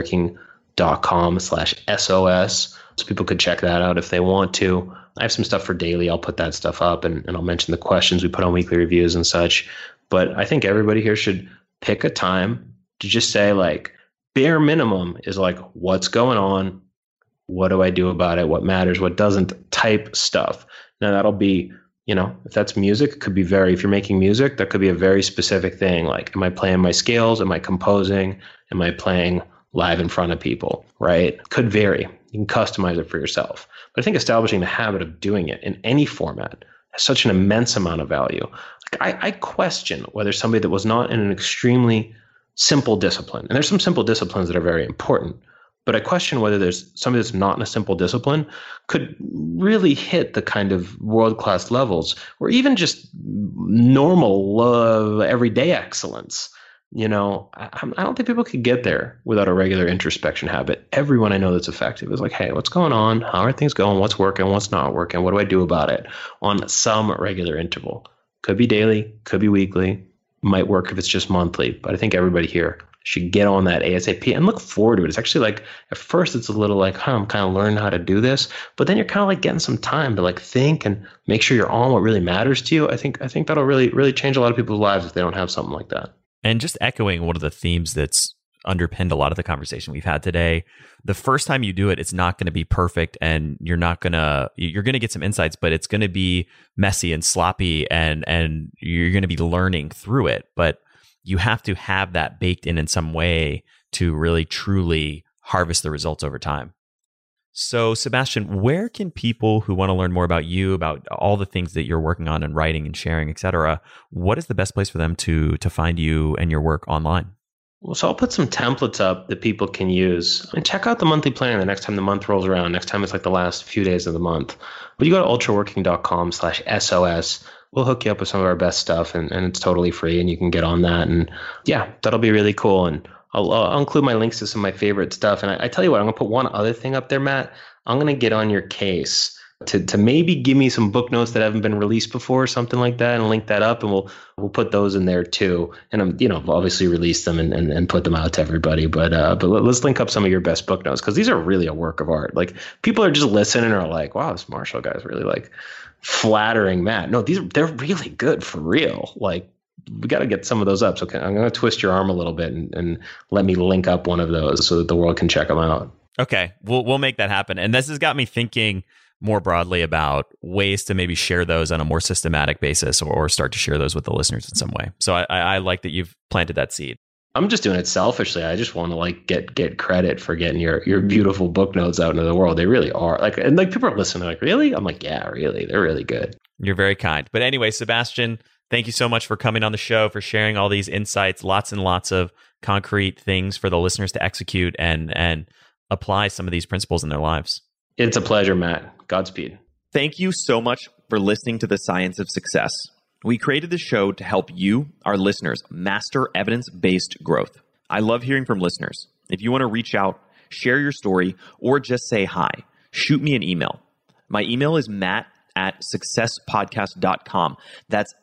ultraworking.com/SOS. So people could check that out if they want to. I have some stuff for daily. I'll put that stuff up and I'll mention the questions we put on weekly reviews and such. But I think everybody here should pick a time to just say like bare minimum is like, what's going on? What do I do about it? What matters? What doesn't? Type stuff. Now that'll be If that's music, it could be if you're making music, that could be a very specific thing. Like, am I playing my scales? Am I composing? Am I playing live in front of people, right? Could vary. You can customize it for yourself. But I think establishing the habit of doing it in any format has such an immense amount of value. Like, I question whether somebody that was not in an extremely simple discipline, and there's some simple disciplines that are very important, but I question whether there's somebody that's not in a simple discipline could really hit the kind of world-class levels or even just normal, everyday excellence. I don't think people could get there without a regular introspection habit. Everyone I know that's effective is like, hey, what's going on? How are things going? What's working? What's not working? What do I do about it on some regular interval? Could be daily, could be weekly, might work if it's just monthly. But I think everybody here should get on that ASAP and look forward to it. It's actually like, at first it's a little like, I'm kind of learning how to do this, but then you're kind of like getting some time to like think and make sure you're on what really matters to you. I think that'll really, really change a lot of people's lives if they don't have something like that. And just echoing one of the themes that's underpinned a lot of the conversation we've had today, the first time you do it, it's not going to be perfect, and you're going to get some insights, but it's going to be messy and sloppy, and you're going to be learning through it. But you have to have that baked in some way to really truly harvest the results over time. So, Sebastian, where can people who want to learn more about you, about all the things that you're working on and writing and sharing, et cetera, what is the best place for them to find you and your work online? Well, so I'll put some templates up that people can use. And check out the monthly planner the next time the month rolls around. Next time it's like the last few days of the month. But you go to ultraworking.com/SOS. We'll hook you up with some of our best stuff, and it's totally free, and you can get on that. And yeah, that'll be really cool. And I'll include my links to some of my favorite stuff. And I tell you what, I'm going to put one other thing up there, Matt. I'm going to get on your case to maybe give me some book notes that haven't been released before or something like that, and link that up, and we'll put those in there too. And I'm obviously release them and put them out to everybody. But let's link up some of your best book notes, because these are really a work of art. Like, people are just listening and are like, wow, this Marshall guy is really like flattering Matt. No, they're really good for real. Like, we got to get some of those up. So I'm going to twist your arm a little bit and let me link up one of those so that the world can check them out. Okay, we'll make that happen. And this has got me thinking more broadly about ways to maybe share those on a more systematic basis, or start to share those with the listeners in some way. So I like that you've planted that seed. I'm just doing it selfishly. I just want to like get credit for getting your beautiful book notes out into the world. They really are. And people are listening. They're like, really? I'm like, yeah, really. They're really good. You're very kind. But anyway, Sebastian, thank you so much for coming on the show, for sharing all these insights, lots and lots of concrete things for the listeners to execute and apply some of these principles in their lives. It's a pleasure, Matt. Godspeed. Thank you so much for listening to The Science of Success. We created this show to help you, our listeners, master evidence-based growth. I love hearing from listeners. If you want to reach out, share your story, or just say hi, shoot me an email. My email is matt@successpodcast.com. That's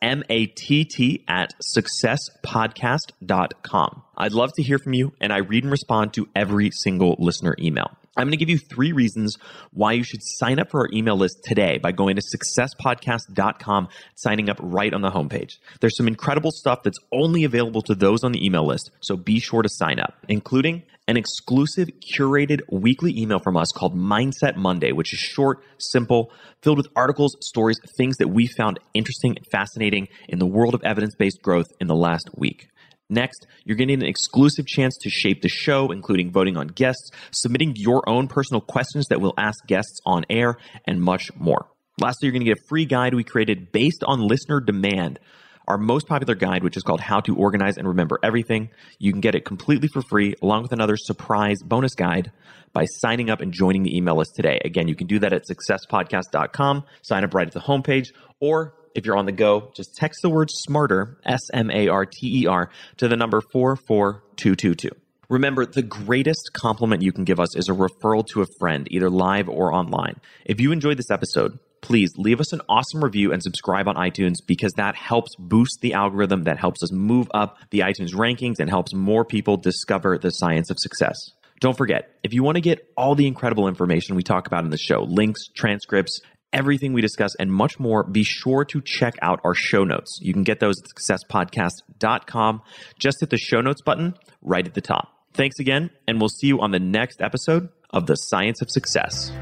matt@successpodcast.com. I'd love to hear from you, and I read and respond to every single listener email. I'm going to give you 3 reasons why you should sign up for our email list today by going to successpodcast.com, signing up right on the homepage. There's some incredible stuff that's only available to those on the email list, so be sure to sign up, including an exclusive curated weekly email from us called Mindset Monday, which is short, simple, filled with articles, stories, things that we found interesting and fascinating in the world of evidence-based growth in the last week. Next, you're getting an exclusive chance to shape the show, including voting on guests, submitting your own personal questions that we'll ask guests on air, and much more. Lastly, you're going to get a free guide we created based on listener demand, our most popular guide, which is called How to Organize and Remember Everything. You can get it completely for free, along with another surprise bonus guide, by signing up and joining the email list today. Again, you can do that at successpodcast.com, sign up right at the homepage, or if you're on the go, just text the word SMARTER, SMARTER, to the number 44222. Remember, the greatest compliment you can give us is a referral to a friend, either live or online. If you enjoyed this episode, please leave us an awesome review and subscribe on iTunes, because that helps boost the algorithm, that helps us move up the iTunes rankings, and helps more people discover the science of success. Don't forget, if you want to get all the incredible information we talk about in the show, links, transcripts, everything we discuss, and much more, be sure to check out our show notes. You can get those at successpodcast.com. Just hit the show notes button right at the top. Thanks again, and we'll see you on the next episode of The Science of Success.